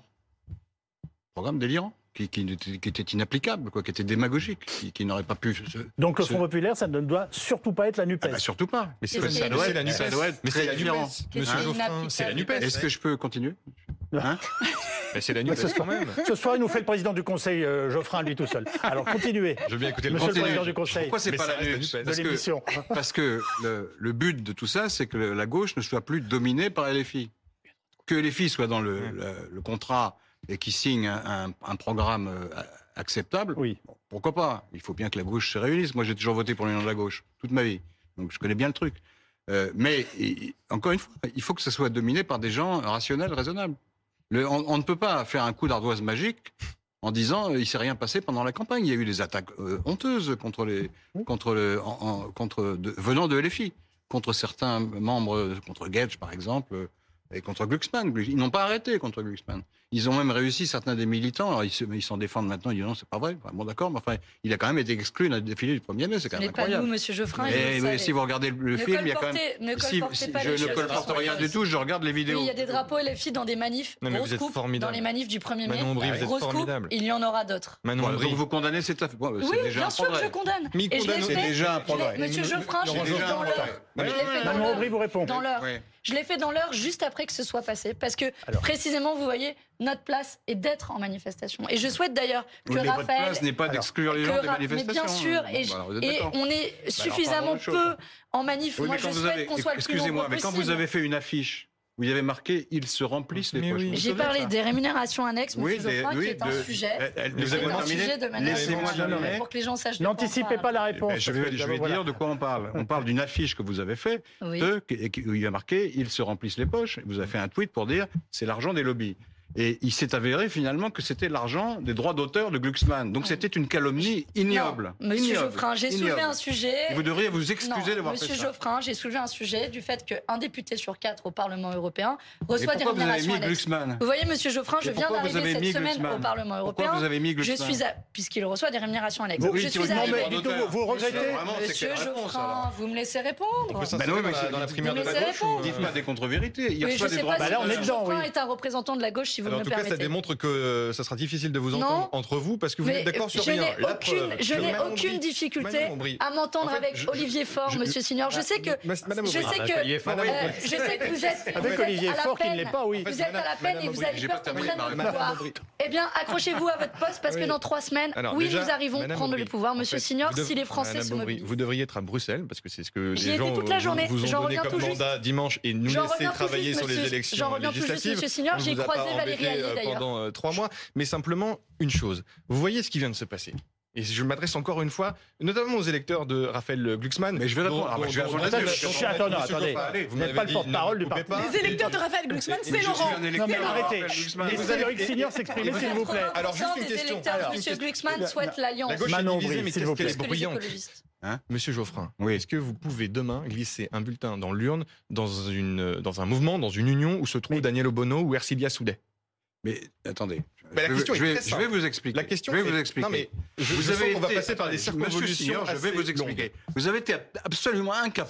Programme délirant, qui, qui, qui était inapplicable, quoi, qui était démagogique, qui, qui n'aurait pas pu... Se, Donc le se... Front populaire, ça ne doit surtout pas être la N U P S. Ah bah, surtout pas. Mais c'est, ça, doit être, la N U P S. Ça doit être mais très c'est différent. Monsieur Geoffrin, c'est la N U P S. Est-ce que je peux continuer hein mais c'est la N U P S ce quand même. Ce soir, il nous fait le président du Conseil, euh, Geoffrin, lui tout seul. Alors continuez. Je veux bien écouter le Monsieur le président du Conseil. Pourquoi c'est mais pas la N U P S parce que, parce que le, le but de tout ça, c'est que la gauche ne soit plus dominée par L F I. Que L F I soit dans le, le, le contrat et qui signe un, un, un programme euh, acceptable, oui. Bon, pourquoi pas ? Il faut bien que la gauche se réunisse. Moi, j'ai toujours voté pour l'union de la gauche, toute ma vie. Donc, je connais bien le truc. Euh, mais, et, encore une fois, il faut que ça soit dominé par des gens rationnels, raisonnables. Le, on, on ne peut pas faire un coup d'ardoise magique en disant euh, il ne s'est rien passé pendant la campagne. Il y a eu des attaques euh, honteuses contre les, contre le, en, en, contre de, venant de L F I, contre certains membres, contre Guedj, par exemple, et contre Glucksmann. Ils n'ont pas arrêté contre Glucksmann. Ils ont même réussi, certains des militants, alors ils, se, ils s'en défendent maintenant, ils disent non, c'est pas vrai. Enfin, bon, d'accord, mais enfin, il a quand même été exclu d'un défilé du premier mai, c'est quand même incroyable. Ce n'est pas nous, monsieur Geoffrin. Et, mais si vous regardez le, le film, il y a quand même... Ne si, si, pas je les ne colporte rien du tout, je regarde les vidéos. Oui, il y a des drapeaux L F I dans des manifs, non, mais grosse coupe, dans les manifs du premier mai, Aubry, grosse coupe, il y en aura d'autres. Bon, donc vous condamnez cette affaire. Bon, oui, déjà bien un sûr que je condamne. Et je l'ai fait, c'est déjà un progrès. Monsieur Geoffrin, je l'ai fait dans l'heure. Manon Aubry vous répond. Dans l'heure. Je l'ai fait dans l'heure juste après que ce soit passé. Parce que, Alors. précisément, vous voyez, notre place est d'être en manifestation. Et je souhaite d'ailleurs que oui, mais Raphaël... votre place n'est pas d'exclure les gens des manifestations. Mais bien sûr, bon, et, bah, et on est bah, suffisamment alors, peu en manif. Oui, Moi, je souhaite avez, qu'on soit le plus excusez-moi, nombreux mais quand possible. vous avez fait une affiche, vous y avez marqué « Ils se remplissent les poches ». J'ai parlé des rémunérations annexes, oui, monsieur Geoffrin, oui, qui est un de, sujet. Vous avez un sujet de manière Laissez-moi terminer. Pour que les gens sachent. N'anticipez pas la réponse. Je vais, je vais dire de quoi on parle. On parle d'une affiche que vous avez faite, oui. où il y a marqué « Ils se remplissent les poches ». Vous avez fait un tweet pour dire « C'est l'argent des lobbies ». Et il s'est avéré finalement que c'était l'argent des droits d'auteur de Glucksmann. Donc c'était une calomnie ignoble. Non, monsieur ignoble, Geoffrin, j'ai ignoble. soulevé un sujet. Vous devriez vous excuser d'avoir fait ça. Monsieur Geoffrin, j'ai soulevé un sujet du fait qu'un député sur quatre au Parlement européen reçoit des rémunérations annexes. Vous voyez, monsieur Geoffrin, je viens d'arriver cette semaine au Parlement européen. Pourquoi vous avez mis Glucksmann ? Je suis à... puisqu'il reçoit des rémunérations annexes. Oui, je suis arrivé. Vous regrettez ? Monsieur Geoffrin, vous me laissez répondre. Dans la primaire de la gauche. Dites pas des contre-vérités. Il reçoit des droits. Là, on est dedans. Geoffrin est un représentant de la gauche, si vous me le permettez. Ça démontre que ça sera difficile de vous entendre non, entre vous parce que vous êtes d'accord sur je rien. N'ai aucune, je n'ai aucune difficulté à m'entendre en fait, avec je, Olivier Faure, je, Monsieur Signor. Je sais que, Madame je sais que, euh, je sais que vous êtes, avec vous Olivier êtes Faure qui ne l'est pas, oui. Vous êtes à la peine et vous avez peur qu'on prenne le pouvoir. Eh bien, accrochez-vous à votre poste parce que dans trois semaines, oui, nous arrivons à prendre le pouvoir, Monsieur Signor, si les Français se mobilisent. Vous devriez être à Bruxelles parce que c'est ce que les gens toute la journée. vous ont donné comme mandat dimanche et nous laisser travailler sur les élections législatives. Monsieur Signor, j'ai croisé Valérie Allier d'ailleurs pendant trois mois, mais simplement une chose. Vous voyez ce qui vient de se passer. Et je m'adresse encore une fois, notamment aux électeurs de Raphaël Glucksmann. Mais je vais répondre. Ah bah, je vais répondre là-dessus. Attendez, attendez. Vous n'êtes pas le porte-parole du parti. Les électeurs de Raphaël Glucksmann, c'est Laurent. Non mais arrêtez. Laissez Eric Signor s'exprimer, s'il vous plaît. Alors juste une question. Les électeurs de M. Glucksmann souhaitent l'alliance. La gauche est divisée, mais qu'est-ce qu'elle est bruyante. Hein Monsieur Geoffrin, oui. Est-ce que vous pouvez demain glisser un bulletin dans l'urne, dans, une, dans un mouvement, dans une union où se trouve Daniel Obono ou Ercilia Soudet? Mais attendez, bah, la je, question je, est vais, très je vais vous expliquer. La question je vais est... vous expliquer. Non, mais je, vous je avez sens qu'on va été... passer par des circonvolutions. Monsieur Signor, je vais vous expliquer. Longues. Vous avez été absolument incapable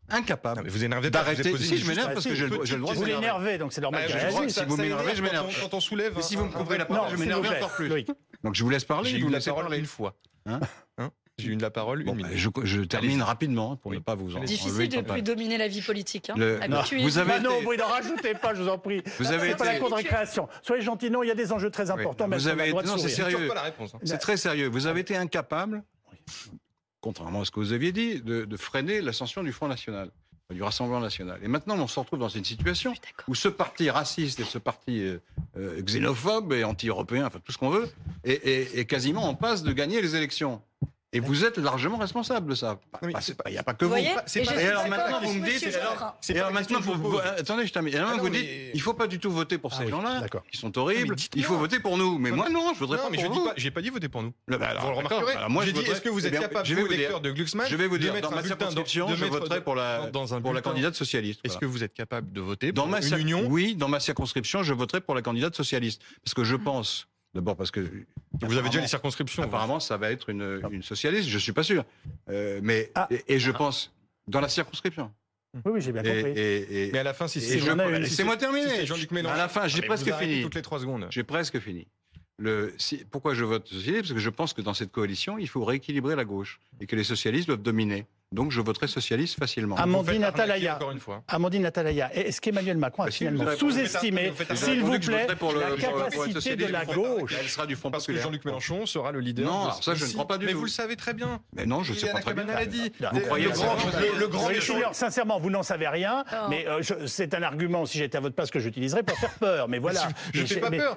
incapable non, vous énervez pas, d'arrêter. vous Si, je m'énerve parce que j'ai le droit de vous l'énervez, donc c'est normal. Ah, je crois que si vous m'énervez, je m'énerve. Quand on soulève, si vous me couvrez la parole, je m'énerve encore plus. Donc je vous laisse parler. J'ai eu la parole une fois. Hein hein J'ai eu la parole une bon, minute. Bah, je, je termine rapidement pour oui. ne pas vous en. Difficile de plus dominer la vie politique. Hein. Le... Non, vous avez été... non, n'en rajoutez pas, je vous en prie. Vous avez été... pas la cour de récréation. Soyez gentils, non, il y a des enjeux très importants. Oui. Vous avez été... Non, c'est sérieux. Réponse, hein. C'est très sérieux. Vous avez été incapable, contrairement à ce que vous aviez dit, de, de freiner l'ascension du Front National, du Rassemblement National. Et maintenant, on se retrouve dans une situation où ce parti raciste et ce parti euh, euh, xénophobe et anti-européen, enfin tout ce qu'on veut, est, est, est quasiment en passe de gagner les élections. Et vous êtes largement responsable de ça. Il n'y a pas que vous. Voyez, et, et alors maintenant, vous me dites... Et alors, et alors maintenant, pour vous, attendez, je termine. Et alors, ah non, vous mais... dites, il ne faut pas du tout voter pour ah ces oui, gens-là, qui sont horribles. Il faut voter pour nous. Mais moi, non, je ne voudrais non, pas mais pour je vous. Je n'ai pas dit voter pour nous. Bah, alors, vous le remarquerez. Alors, moi, j'ai dit, est-ce que vous êtes capable, vous, lecteur de Glucksmann, je vais vous dire, de mettre dans ma circonscription, je voterai pour la candidate socialiste. Est-ce que vous êtes capable de voter pour une union? Oui, dans ma circonscription, je voterai pour la candidate socialiste. Parce que je pense... D'abord parce que... Vous avez déjà les circonscriptions. Apparemment, ça va être une, une socialiste, je ne suis pas sûr. Euh, mais, ah. et, et je ah. pense, dans la circonscription. Oui, oui, j'ai bien compris. Et, et, et, mais à la fin, si c'est... Laissez-moi terminer. Si Jean-Luc Mélenchon. À la fin, j'ai ah, presque fini. Toutes les trois secondes. J'ai presque fini. Le, si, pourquoi je vote socialiste? Parce que je pense que dans cette coalition, il faut rééquilibrer la gauche et que les socialistes doivent dominer. Donc je voterai socialiste facilement. Amandine Atalaya, Amandine Atalaya, est-ce qu'Emmanuel Macron a finalement sous-estimé, s'il vous plaît, la capacité de la gauche? Elle sera du Front Parce que Jean-Luc Mélenchon sera le leader. Non, ça je ne crois pas du tout. Mais vous le savez très bien. Mais non, je ne sais pas très bien. Vous croyez le grand échange? Sincèrement, vous n'en savez rien, mais c'est un argument, si j'étais à votre place, que j'utiliserais pour faire peur. Mais voilà. Je ne fais pas peur.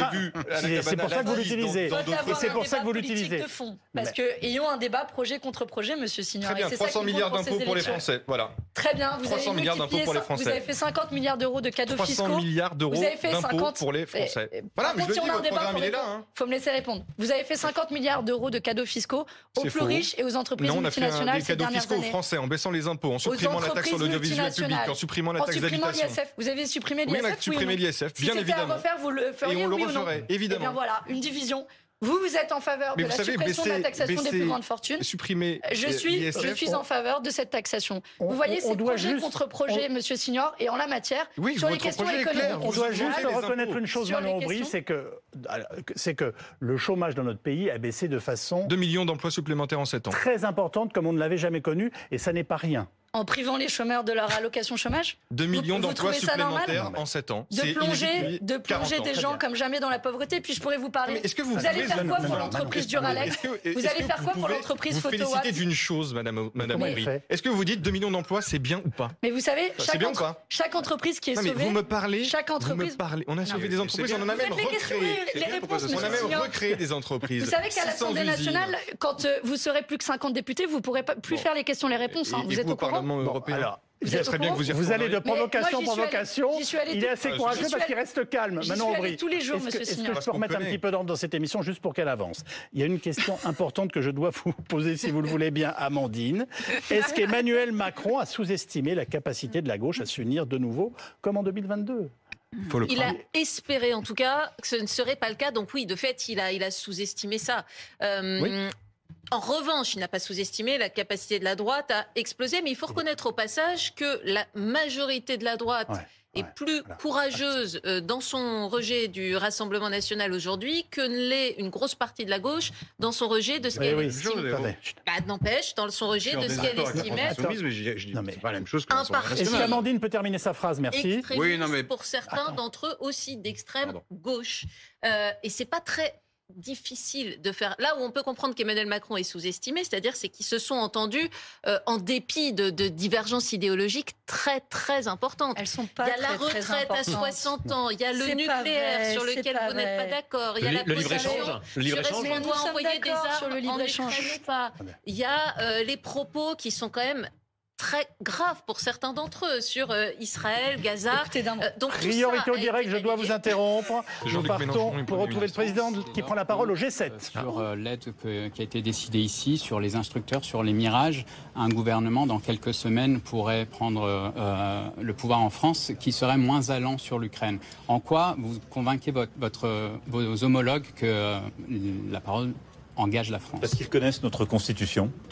C'est pour ça que vous l'utilisez. Et c'est pour ça que vous l'utilisez. Parce que ayons un débat projet contre projet, Monsieur Signor. trois cents milliards d'impôts pour les Français, voilà. Très bien, vous trois cents milliards d'impôts pour les Français. Vous avez fait cinquante milliards d'euros de cadeaux fiscaux. trois cents milliards d'euros d'impôts pour les Français. Voilà, mais je le dis, votre programme, il est là. Il faut me laisser répondre. Vous avez fait cinquante milliards d'euros de cadeaux fiscaux aux plus riches et aux entreprises multinationales. Non, on a fait des cadeaux fiscaux aux Français en baissant les impôts, en supprimant la taxe sur l'audiovisuel public, en supprimant la taxe d'habitation. Vous avez supprimé l'I S F. Oui, on a supprimé l'I S F, bien évidemment. Si c'était à refaire, vous le feriez, et on le referait, évidemment. Eh bien voilà, une division. Vous, vous êtes en faveur de la suppression de la taxation des plus grandes fortunes. Supprimer je suis, je suis en faveur de cette taxation. Vous voyez, c'est projet juste, contre projet, on, Monsieur Signor, et en la matière, oui, sur les questions économiques. On doit juste reconnaître une chose, Manon Aubry, c'est que, c'est que le chômage dans notre pays a baissé de façon... deux millions d'emplois supplémentaires en sept ans. Très importante, comme on ne l'avait jamais connu, et ça n'est pas rien. En privant les chômeurs de leur allocation chômage? deux millions d'emplois supplémentaires en sept ans. De plonger, de plonger des gens comme jamais dans la pauvreté. Puis je pourrais vous parler. Est-ce que vous, vous allez faire quoi pour l'entreprise Duralex? Vous allez faire quoi pour l'entreprise Photowatt? Vous félicitez d'une chose, Madame Madame Aubry. Est-ce que vous dites deux millions d'emplois, c'est bien ou pas? Mais vous savez, chaque, bien entre, chaque entreprise qui est sauvée. Vous me parlez. Chaque entreprise. Vous me parlez. On a sauvé des entreprises. On en a même recréé. On a même recréé des entreprises. Vous savez qu'à l'Assemblée nationale, quand vous serez plus que cinquante députés, vous pourrez plus faire les questions, les réponses. Vous êtes au Parlement européen. Vous, très bien que vous, vous allez de provocation en provocation. Il est assez courageux parce qu'il reste calme. Manon Aubry, tous les jours, est-ce que, est-ce que je peux remettre un petit peu d'ordre dans cette émission juste pour qu'elle avance? Il y a une question importante que je dois vous poser, si vous le voulez bien, Amandine. Est-ce qu'Emmanuel Macron a sous-estimé la capacité de la gauche à s'unir de nouveau, comme en deux mille vingt-deux? Il a espéré, en tout cas, que ce ne serait pas le cas. Donc oui, de fait, il a, il a sous-estimé ça. Euh, oui. En revanche, il n'a pas sous-estimé la capacité de la droite à exploser, mais il faut reconnaître au passage que la majorité de la droite ouais, est ouais, plus voilà. courageuse euh, dans son rejet du Rassemblement national aujourd'hui que ne l'est une grosse partie de la gauche dans son rejet de ce qu'elle oui, estime. Bah, n'empêche, dans son rejet de ce qu'elle estimait. C'est pas la même chose que Est-ce qu'Amandine peut terminer sa phrase? Merci. Oui, non, mais... Pour certains d'entre eux aussi d'extrême Pardon. gauche. Euh, et c'est pas très difficile de faire. Là où on peut comprendre qu'Emmanuel Macron est sous-estimé, c'est-à-dire c'est qu'ils se sont entendus euh, en dépit de, de divergences idéologiques très très importantes. Elles sont pas il y a très, la retraite à soixante ans, il y a le nucléaire vrai, sur lequel vous n'êtes pas d'accord, il y a le, la le libre-échange, le libre-échange. Est-ce qu'on doit envoyer des armes sur le libre-échange ou pas? Il y a euh, les propos qui sont quand même très grave pour certains d'entre eux sur euh, Israël, Gaza. Euh, donc priorité au direct, je dois vous interrompre. Nous partons pour retrouver le président qui prend la parole au G sept. Sur euh, l'aide que, qui a été décidée ici, sur les instructeurs, sur les mirages, un gouvernement dans quelques semaines pourrait prendre euh, le pouvoir en France qui serait moins allant sur l'Ukraine. En quoi vous convainquez votre, votre, vos homologues que euh, la parole engage la France? Parce qu'ils connaissent notre Constitution.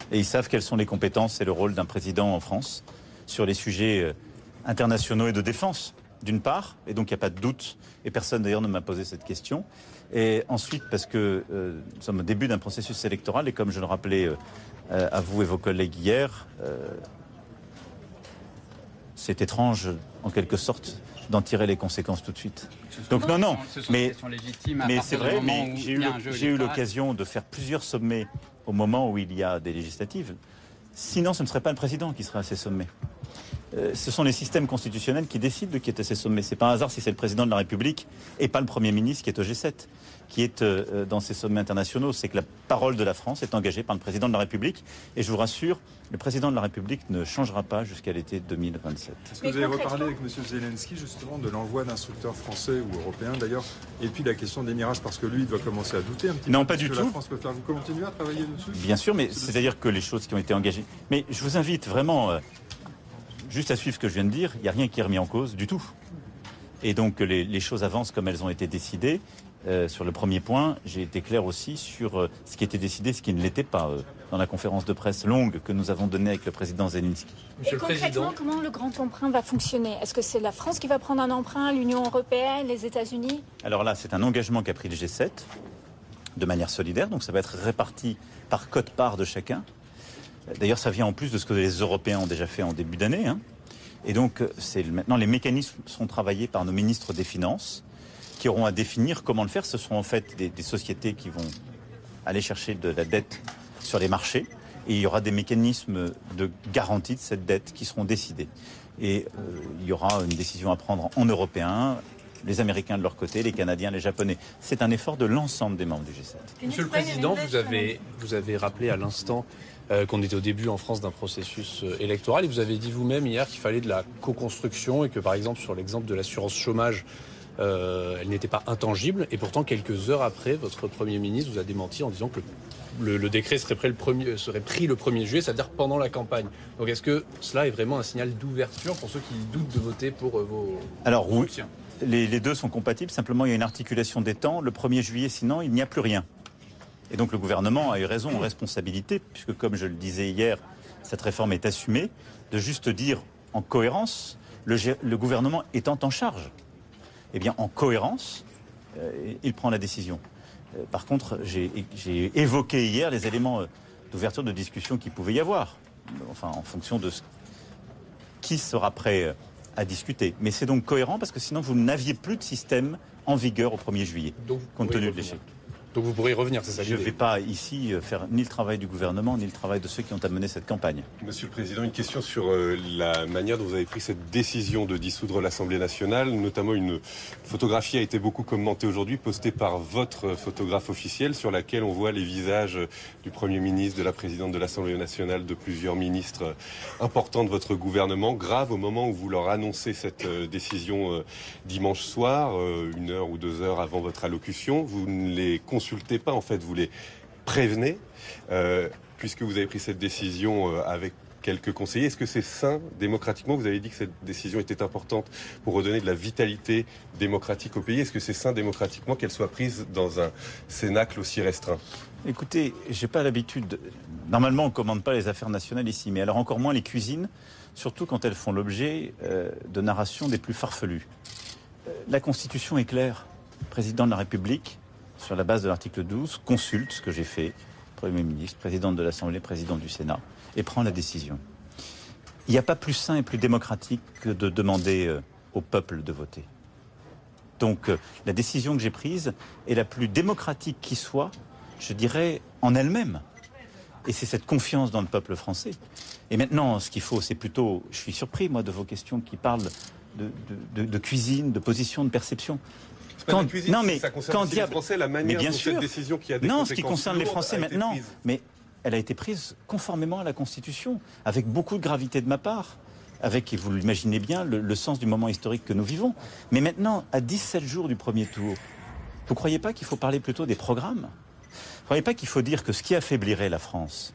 Et ils savent quelles sont les compétences et le rôle d'un président en France sur les sujets internationaux et de défense, d'une part, et donc il n'y a pas de doute, et personne d'ailleurs ne m'a posé cette question. Et ensuite, parce que euh, nous sommes au début d'un processus électoral, et comme je le rappelais euh, à vous et vos collègues hier, euh, c'est étrange, en quelque sorte, d'en tirer les conséquences tout de suite. Donc non, non, mais, mais c'est vrai, mais j'ai eu, j'ai eu l'occasion de faire plusieurs sommets au moment où il y a des législatives. Sinon, ce ne serait pas le président qui serait à ces sommets. Euh, ce sont les systèmes constitutionnels qui décident de qui est à ces sommets. C'est pas un hasard si c'est le président de la République et pas le Premier ministre qui est au G sept, qui est euh, dans ces sommets internationaux. C'est que la parole de la France est engagée par le président de la République. Et je vous rassure, le président de la République ne changera pas jusqu'à l'été deux mille vingt-sept. Est-ce que vous avez reparlé avec M. Zelensky justement de l'envoi d'instructeurs français ou européens d'ailleurs, et puis la question des mirages, parce que lui il doit commencer à douter un petit peu. Non, pas du tout. La France peut faire. Vous continuez à travailler dessus? Bien sûr, mais c'est-à-dire que les choses qui ont été engagées. Mais je vous invite vraiment euh, juste à suivre ce que je viens de dire. Il n'y a rien qui est remis en cause du tout. Et donc les, les choses avancent comme elles ont été décidées. Euh, sur le premier point, j'ai été clair aussi sur euh, ce qui était décidé, ce qui ne l'était pas, euh, dans la conférence de presse longue que nous avons donnée avec le président Zelensky. Monsieur le Président, comment le grand emprunt va fonctionner? Est-ce que c'est la France qui va prendre un emprunt, l'Union européenne, les États-Unis? Alors là, c'est un engagement qu'a pris le G sept, de manière solidaire, donc ça va être réparti par quote-part de chacun. D'ailleurs, ça vient en plus de ce que les Européens ont déjà fait en début d'année. Hein. Et donc, c'est, maintenant, les mécanismes seront travaillés par nos ministres des Finances, qui auront à définir comment le faire. Ce seront en fait des, des sociétés qui vont aller chercher de la dette sur les marchés. Et il y aura des mécanismes de garantie de cette dette qui seront décidés. Et euh, il y aura une décision à prendre en européen, les Américains de leur côté, les Canadiens, les Japonais. C'est un effort de l'ensemble des membres du G sept. Monsieur le Président, vous avez, vous avez rappelé à l'instant euh, qu'on était au début en France d'un processus euh, électoral. Et vous avez dit vous-même hier qu'il fallait de la co-construction et que par exemple sur l'exemple de l'assurance chômage, Euh, elle n'était pas intangible, et pourtant quelques heures après, votre Premier ministre vous a démenti en disant que le, le décret serait pris, le premier, serait pris le premier juillet, c'est-à-dire pendant la campagne. Donc est-ce que cela est vraiment un signal d'ouverture pour ceux qui doutent de voter pour euh, vos Alors oui, soutiens? les, les deux sont compatibles, simplement il y a une articulation des temps. Le premier juillet, sinon, il n'y a plus rien. Et donc le gouvernement a eu raison en responsabilité, puisque comme je le disais hier, cette réforme est assumée, de juste dire en cohérence, le, le gouvernement étant en charge. Eh bien, en cohérence, euh, il prend la décision. Euh, par contre, j'ai, j'ai évoqué hier les éléments euh, d'ouverture de discussion qu'il pouvait y avoir, enfin, en fonction de ce, qui sera prêt euh, à discuter. Mais c'est donc cohérent parce que sinon, vous n'aviez plus de système en vigueur au premier juillet, donc, compte tenu de l'échec. Donc vous pourrez y revenir, c'est ça l'idée? Je ne vais pas ici faire ni le travail du gouvernement, ni le travail de ceux qui ont amené cette campagne. Monsieur le Président, une question sur euh, la manière dont vous avez pris cette décision de dissoudre l'Assemblée nationale. Notamment, une photographie a été beaucoup commentée aujourd'hui, postée par votre photographe officiel, sur laquelle on voit les visages du Premier ministre, de la Présidente de l'Assemblée nationale, de plusieurs ministres importants de votre gouvernement. Grave au moment où vous leur annoncez cette euh, décision euh, dimanche soir, euh, une heure ou deux heures avant votre allocution. Vous ne les consultez pas, en fait, vous les prévenez, euh, puisque vous avez pris cette décision euh, avec quelques conseillers. Est-ce que c'est sain démocratiquement? Vous avez dit que cette décision était importante pour redonner de la vitalité démocratique au pays. Est-ce que c'est sain démocratiquement qu'elle soit prise dans un cénacle aussi restreint? Écoutez, j'ai pas l'habitude. De... Normalement, on ne commande pas les affaires nationales ici, mais alors encore moins les cuisines, surtout quand elles font l'objet euh, de narrations des plus farfelues. Euh, la Constitution est claire. Le président de la République, sur la base de l'article douze, consulte ce que j'ai fait, Premier ministre, présidente de l'Assemblée, président du Sénat, et prend la décision. Il n'y a pas plus sain et plus démocratique que de demander euh, au peuple de voter. Donc euh, la décision que j'ai prise est la plus démocratique qui soit, je dirais, en elle-même. Et c'est cette confiance dans le peuple français. Et maintenant, ce qu'il faut, c'est plutôt... Je suis surpris, moi, de vos questions qui parlent de, de, de, de cuisine, de position, de perception. Quand, cuisine, non mais ça concerne quand les Français, la manière bien dont sûr. cette décision qui a des non, ce qui concerne les Français maintenant, prise. mais elle a été prise conformément à la Constitution, avec beaucoup de gravité de ma part, avec, et vous l'imaginez bien, le, le sens du moment historique que nous vivons. Mais maintenant, à dix-sept jours du premier tour, vous ne croyez pas qu'il faut parler plutôt des programmes? Vous ne croyez pas qu'il faut dire que ce qui affaiblirait la France,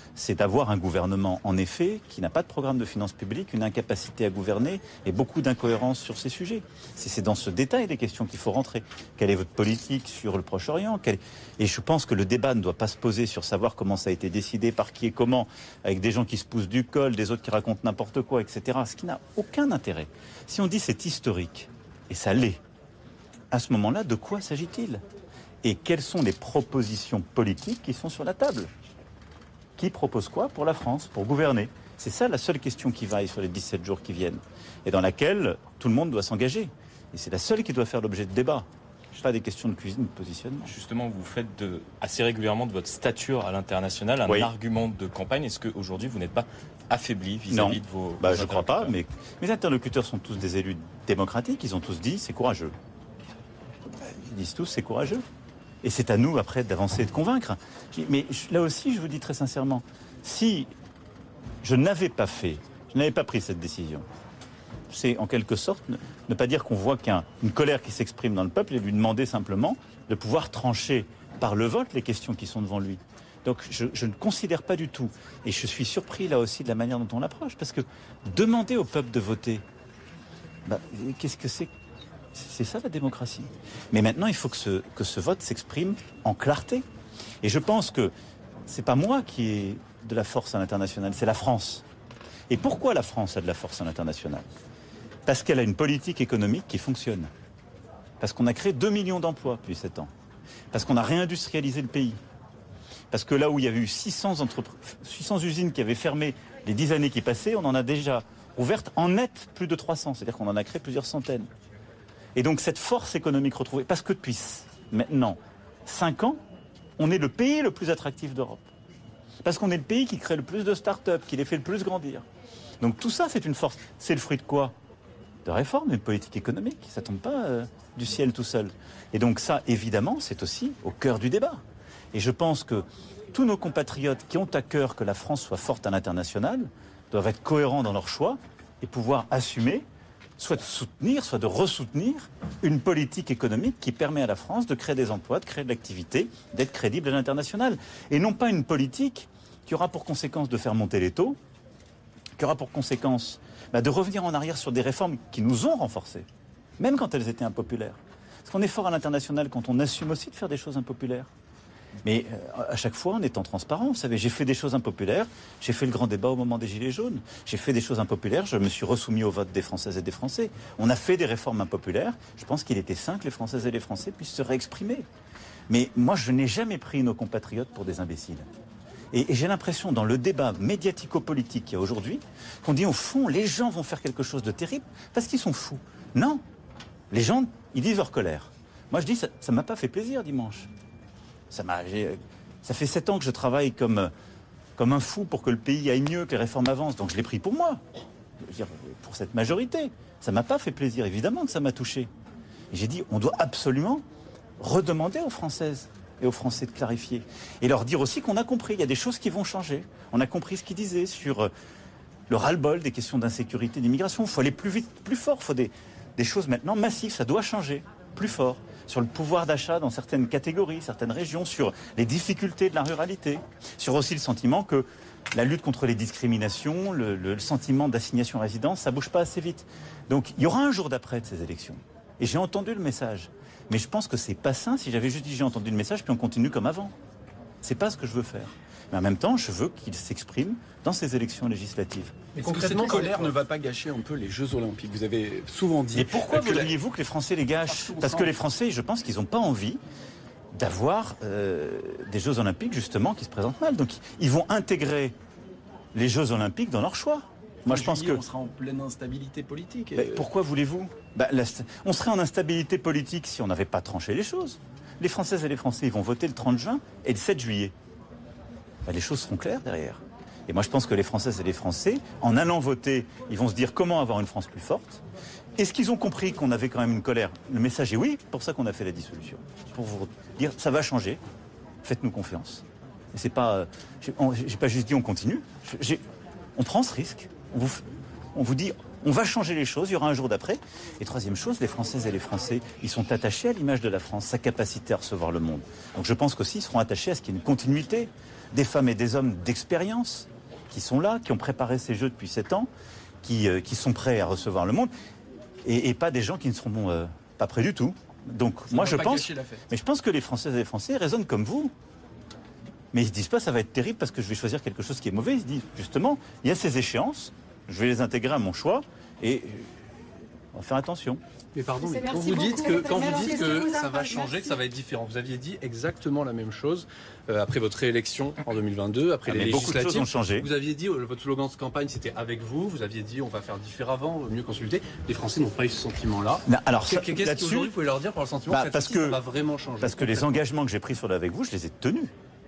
c'est d'avoir un gouvernement, en effet, qui n'a pas de programme de finances publiques, une incapacité à gouverner et beaucoup d'incohérences sur ces sujets. C'est dans ce détail des questions qu'il faut rentrer. Quelle est votre politique sur le Proche-Orient? Quelle... Et je pense que le débat ne doit pas se poser sur savoir comment ça a été décidé, par qui et comment, avec des gens qui se poussent du col, des autres qui racontent n'importe quoi, et cetera. Ce qui n'a aucun intérêt. Si on dit c'est historique, et ça l'est, à ce moment-là, de quoi s'agit-il? Et quelles sont les propositions politiques qui sont sur la table? Qui propose quoi pour la France, pour gouverner? C'est ça la seule question qui vaille sur les dix-sept jours qui viennent, et dans laquelle tout le monde doit s'engager. Et c'est la seule qui doit faire l'objet de débat. Pas des questions de cuisine ou de positionnement. Justement, vous faites de, assez régulièrement de votre stature à l'international un oui. argument de campagne. Est-ce qu'aujourd'hui, vous n'êtes pas affaibli vis-à-vis de vos... Bah, je ne crois pas, mais mes interlocuteurs sont tous des élus démocratiques. Ils ont tous dit c'est courageux. Ils disent tous c'est courageux. Et c'est à nous, après, d'avancer et de convaincre. Mais là aussi, je vous dis très sincèrement, si je n'avais pas fait, je n'avais pas pris cette décision, c'est en quelque sorte ne, ne pas dire qu'on voit qu'une un, colère qui s'exprime dans le peuple et lui demander simplement de pouvoir trancher par le vote les questions qui sont devant lui. Donc je, je ne considère pas du tout, et je suis surpris là aussi de la manière dont on l'approche, parce que demander au peuple de voter, bah, qu'est-ce que c'est? C'est ça la démocratie. Mais maintenant, il faut que ce, que ce vote s'exprime en clarté. Et je pense que c'est pas moi qui ai de la force à l'international, c'est la France. Et pourquoi la France a de la force à l'international? Parce qu'elle a une politique économique qui fonctionne. Parce qu'on a créé deux millions d'emplois depuis sept ans. Parce qu'on a réindustrialisé le pays. Parce que là où il y avait eu six cents, six cents usines qui avaient fermé les dix années qui passaient, on en a déjà ouvertes en net plus de trois cents. C'est-à-dire qu'on en a créé plusieurs centaines. Et donc cette force économique retrouvée, parce que depuis maintenant cinq ans, on est le pays le plus attractif d'Europe. Parce qu'on est le pays qui crée le plus de start-up, qui les fait le plus grandir. Donc tout ça, c'est une force. C'est le fruit de quoi? De réformes, d'une politique économique. Ça ne tombe pas euh, du ciel tout seul. Et donc ça, évidemment, c'est aussi au cœur du débat. Et je pense que tous nos compatriotes qui ont à cœur que la France soit forte à l'international doivent être cohérents dans leurs choix et pouvoir assumer soit de soutenir, soit de ressoutenir une politique économique qui permet à la France de créer des emplois, de créer de l'activité, d'être crédible à l'international. Et non pas une politique qui aura pour conséquence de faire monter les taux, qui aura pour conséquence bah, de revenir en arrière sur des réformes qui nous ont renforcés, même quand elles étaient impopulaires. Parce qu'on est fort à l'international quand on assume aussi de faire des choses impopulaires. Mais euh, à chaque fois, en étant transparent, vous savez, j'ai fait des choses impopulaires, j'ai fait le grand débat au moment des Gilets jaunes, j'ai fait des choses impopulaires, je me suis resoumis au vote des Françaises et des Français. On a fait des réformes impopulaires, je pense qu'il était sain que les Françaises et les Français puissent se réexprimer. Mais moi, je n'ai jamais pris nos compatriotes pour des imbéciles. Et, et j'ai l'impression, dans le débat médiatico-politique qu'il y a aujourd'hui, qu'on dit au fond, les gens vont faire quelque chose de terrible parce qu'ils sont fous. Non, les gens, ils disent leur colère. Moi, je dis, ça ne m'a pas fait plaisir dimanche. Ça, m'a, ça fait sept ans que je travaille comme, comme un fou pour que le pays aille mieux, que les réformes avancent. Donc je l'ai pris pour moi, je veux dire, pour cette majorité. Ça ne m'a pas fait plaisir, évidemment que ça m'a touché. Et j'ai dit, on doit absolument redemander aux Françaises et aux Français de clarifier. Et leur dire aussi qu'on a compris, il y a des choses qui vont changer. On a compris ce qu'ils disaient sur le ras-le-bol des questions d'insécurité, d'immigration. Il faut aller plus vite, plus fort. Il faut des, des choses maintenant massives, ça doit changer, plus fort. Sur le pouvoir d'achat dans certaines catégories, certaines régions, sur les difficultés de la ruralité, sur aussi le sentiment que la lutte contre les discriminations, le, le, le sentiment d'assignation à résidence, ça ne bouge pas assez vite. Donc il y aura un jour d'après de ces élections. Et j'ai entendu le message. Mais je pense que c'est pas sain si j'avais juste dit j'ai entendu le message puis on continue comme avant. C'est pas ce que je veux faire. Mais en même temps, je veux qu'il s'exprime dans ces élections législatives. Mais concrètement, cette colère ne va pas gâcher un peu les Jeux Olympiques? Vous avez souvent dit... Et pourquoi voudriez-vous que les Français les gâchent? Parce que les Français, je pense qu'ils n'ont pas envie d'avoir euh, des Jeux Olympiques, justement, qui se présentent mal. Donc, ils vont intégrer les Jeux Olympiques dans leur choix. Moi, je pense que... On sera en pleine instabilité politique. Et... Ben, pourquoi voulez-vous ben, la... On serait en instabilité politique si on n'avait pas tranché les choses. Les Françaises et les Français, ils vont voter le trente juin et le sept juillet. Ben, les choses seront claires derrière. Et moi, je pense que les Françaises et les Français, en allant voter, ils vont se dire comment avoir une France plus forte. Est-ce qu'ils ont compris qu'on avait quand même une colère? Le message est oui, c'est pour ça qu'on a fait la dissolution. Pour vous dire, ça va changer, faites-nous confiance. Et c'est pas, j'ai, on, j'ai pas juste dit on continue, j'ai, on prend ce risque, on vous, on vous dit on va changer les choses, il y aura un jour d'après. Et troisième chose, les Françaises et les Français, ils sont attachés à l'image de la France, sa capacité à recevoir le monde. Donc je pense qu'aussi ils seront attachés à ce qu'il y ait une continuité des femmes et des hommes d'expérience qui sont là, qui ont préparé ces Jeux depuis sept ans, qui, euh, qui sont prêts à recevoir le monde, et, et pas des gens qui ne seront euh, pas prêts du tout. Donc ça moi je pense, mais je pense que les Françaises et les Français raisonnent comme vous. Mais ils se disent pas ça va être terrible parce que je vais choisir quelque chose qui est mauvais. Ils se disent justement, il y a ces échéances, je vais les intégrer à mon choix et on va faire attention. Mais pardon, mais quand vous dites que, quand vous dites que ça va changer, que ça va être différent, vous aviez dit exactement la même chose euh, après votre réélection en deux mille vingt-deux, après ah, les législatives. Beaucoup de choses ont changé. Vous aviez dit, votre slogan de campagne, c'était avec vous. Vous aviez dit, on va faire différemment, mieux consulter. Les Français n'ont pas eu ce sentiment-là. Non, alors, qu'est-ce qu'aujourd'hui vous pouvez leur dire pour le sentiment bah, que parce que ça va vraiment changer? Parce que les engagements que j'ai pris sur le avec vous, je les ai tenus.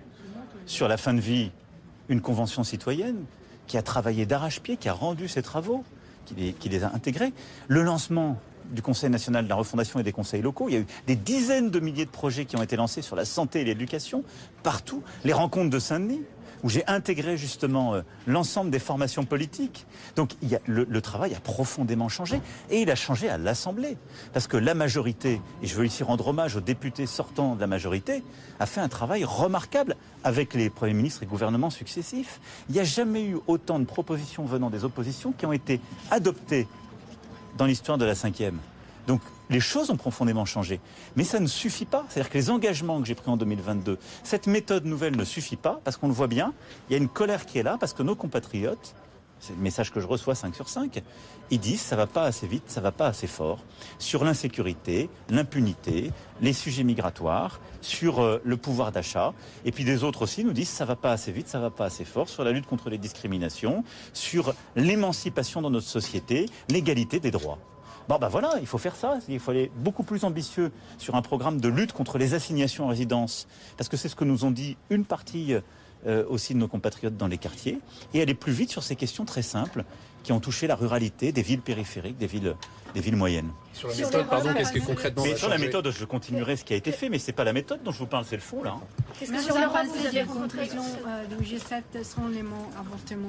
Sur la fin de vie, une convention citoyenne qui a travaillé d'arrache-pied, qui a rendu ses travaux, qui les, qui les a intégrés. Le lancement du Conseil national de la refondation et des conseils locaux. Il y a eu des dizaines de milliers de projets qui ont été lancés sur la santé et l'éducation, partout. Les rencontres de Saint-Denis, où j'ai intégré justement euh, l'ensemble des formations politiques. Donc il y a, le, le travail a profondément changé, et il a changé à l'Assemblée. Parce que la majorité, et je veux ici rendre hommage aux députés sortants de la majorité, a fait un travail remarquable avec les premiers ministres et gouvernements successifs. Il n'y a jamais eu autant de propositions venant des oppositions qui ont été adoptées dans l'histoire de la cinquième. Donc les choses ont profondément changé. Mais ça ne suffit pas. C'est-à-dire que les engagements que j'ai pris en deux mille vingt-deux, cette méthode nouvelle ne suffit pas, parce qu'on le voit bien, il y a une colère qui est là, parce que nos compatriotes, c'est le message que je reçois cinq sur cinq, ils disent ça va pas assez vite, ça va pas assez fort, sur l'insécurité, l'impunité, les sujets migratoires, sur euh, le pouvoir d'achat, et puis des autres aussi nous disent ça va pas assez vite, ça va pas assez fort, sur la lutte contre les discriminations, sur l'émancipation dans notre société, l'égalité des droits. Bon ben voilà, il faut faire ça, il faut aller beaucoup plus ambitieux sur un programme de lutte contre les assignations en résidence, parce que c'est ce que nous ont dit une partie euh, aussi de nos compatriotes dans les quartiers, et aller plus vite sur ces questions très simples qui ont touché la ruralité des villes périphériques, des villes, des villes moyennes. Sur la méthode, pardon, qu'est-ce que concrètement mais sur la méthode, je continuerai ce qui a été fait, mais c'est pas la méthode dont je vous parle, c'est le fond là. Qu'est-ce que sur l'Europe, vous avez conclusions du G sept sans les mots avortement?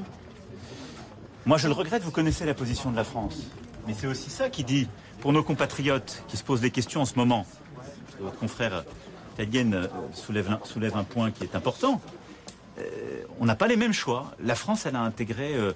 Moi je le regrette, vous connaissez la position de la France. Mais c'est aussi ça qui dit, pour nos compatriotes qui se posent des questions en ce moment, votre confrère Taïen soulève, soulève un point qui est important, euh, on n'a pas les mêmes choix. La France, elle a intégré euh,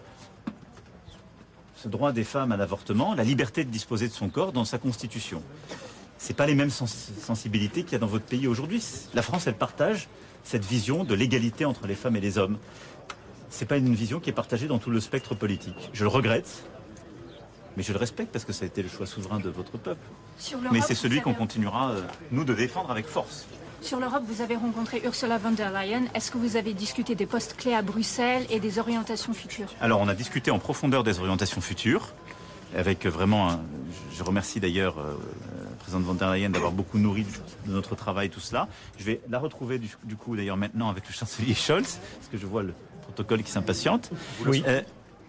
ce droit des femmes à l'avortement, la liberté de disposer de son corps dans sa constitution. Ce n'est pas les mêmes sens sensibilités qu'il y a dans votre pays aujourd'hui. La France, elle partage cette vision de l'égalité entre les femmes et les hommes. Ce n'est pas une vision qui est partagée dans tout le spectre politique. Je le regrette. Mais je le respecte parce que ça a été le choix souverain de votre peuple. Mais c'est celui qu'on continuera, euh, nous, de défendre avec force. Sur l'Europe, vous avez rencontré Ursula von der Leyen. Est-ce que vous avez discuté des postes clés à Bruxelles et des orientations futures? Alors, on a discuté en profondeur des orientations futures, avec vraiment, un, je remercie d'ailleurs euh, la présidente von der Leyen d'avoir beaucoup nourri de notre travail tout cela. Je vais la retrouver du, du coup d'ailleurs maintenant avec le chancelier Scholz, parce que je vois le protocole qui s'impatiente. Oui. Euh,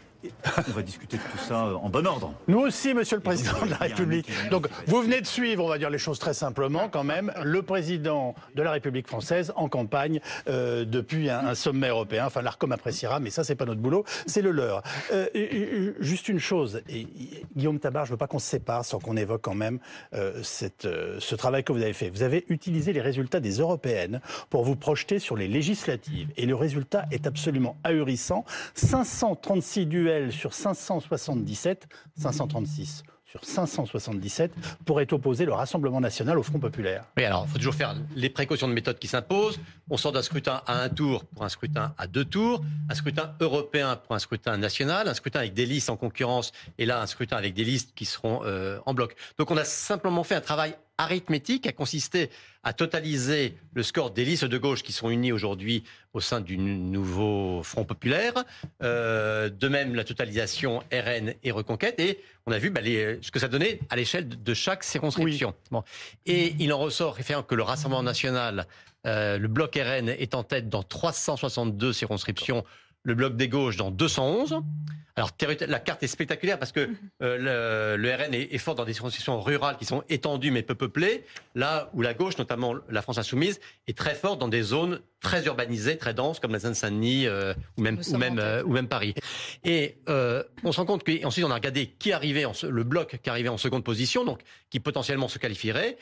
On va discuter de tout ça en bon ordre. Nous aussi, Monsieur le Président de la République. Donc, vous venez de suivre, on va dire les choses très simplement quand même, le Président de la République française en campagne euh, depuis un, un sommet européen. Enfin, l'Arcom appréciera, mais ça, c'est pas notre boulot, c'est le leur. Euh, juste une chose, et, Guillaume Tabar, je veux pas qu'on se sépare sans qu'on évoque quand même euh, cette, euh, ce travail que vous avez fait. Vous avez utilisé les résultats des européennes pour vous projeter sur les législatives. Et le résultat est absolument ahurissant. cinq cent trente-six duels sur cinq cent soixante-dix-sept, cinq cent trente-six sur cinq cent soixante-dix-sept pourrait opposer le Rassemblement national au Front populaire. Oui, alors il faut toujours faire les précautions de méthode qui s'imposent. On sort d'un scrutin à un tour pour un scrutin à deux tours, un scrutin européen pour un scrutin national, un scrutin avec des listes en concurrence, et là un scrutin avec des listes qui seront euh, en bloc. Donc on a simplement fait un travail arithmétique qui a consisté à totaliser le score des listes de gauche qui sont unies aujourd'hui au sein du nouveau Front populaire, euh, de même la totalisation R N et Reconquête, et on a vu bah, les, ce que ça donnait à l'échelle de chaque circonscription. Oui. Bon. Et il en ressort que le Rassemblement national, euh, le bloc R N est en tête dans trois cent soixante-deux circonscriptions, le bloc des gauches dans deux cent onze. Alors, la carte est spectaculaire parce que euh, le, le R N est, est fort dans des circonscriptions rurales qui sont étendues mais peu peuplées, là où la gauche, notamment la France insoumise, est très forte dans des zones très urbanisées, très denses, comme la Seine-Saint-Denis euh, ou, même, ou, même, euh, ou même Paris. Et euh, on se rend compte qu'ensuite, on a regardé qui arrivait, en, le bloc qui arrivait en seconde position, donc qui potentiellement se qualifierait.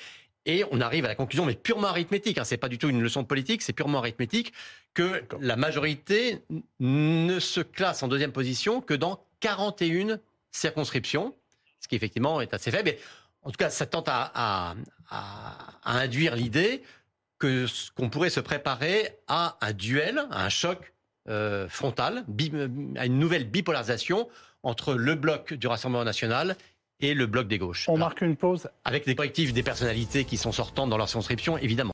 Et on arrive à la conclusion, mais purement arithmétique, hein, c'est pas du tout une leçon de politique, c'est purement arithmétique, que la majorité ne se classe en deuxième position que dans quarante et une circonscriptions, ce qui effectivement est assez faible. Et en tout cas, ça tente à, à, à, à induire l'idée que qu'on pourrait se préparer à un duel, à un choc euh, frontal, bi, à une nouvelle bipolarisation entre le bloc du Rassemblement national et le bloc des gauches. On marque une pause. Avec des collectifs, des personnalités qui sont sortantes dans leur circonscription, évidemment.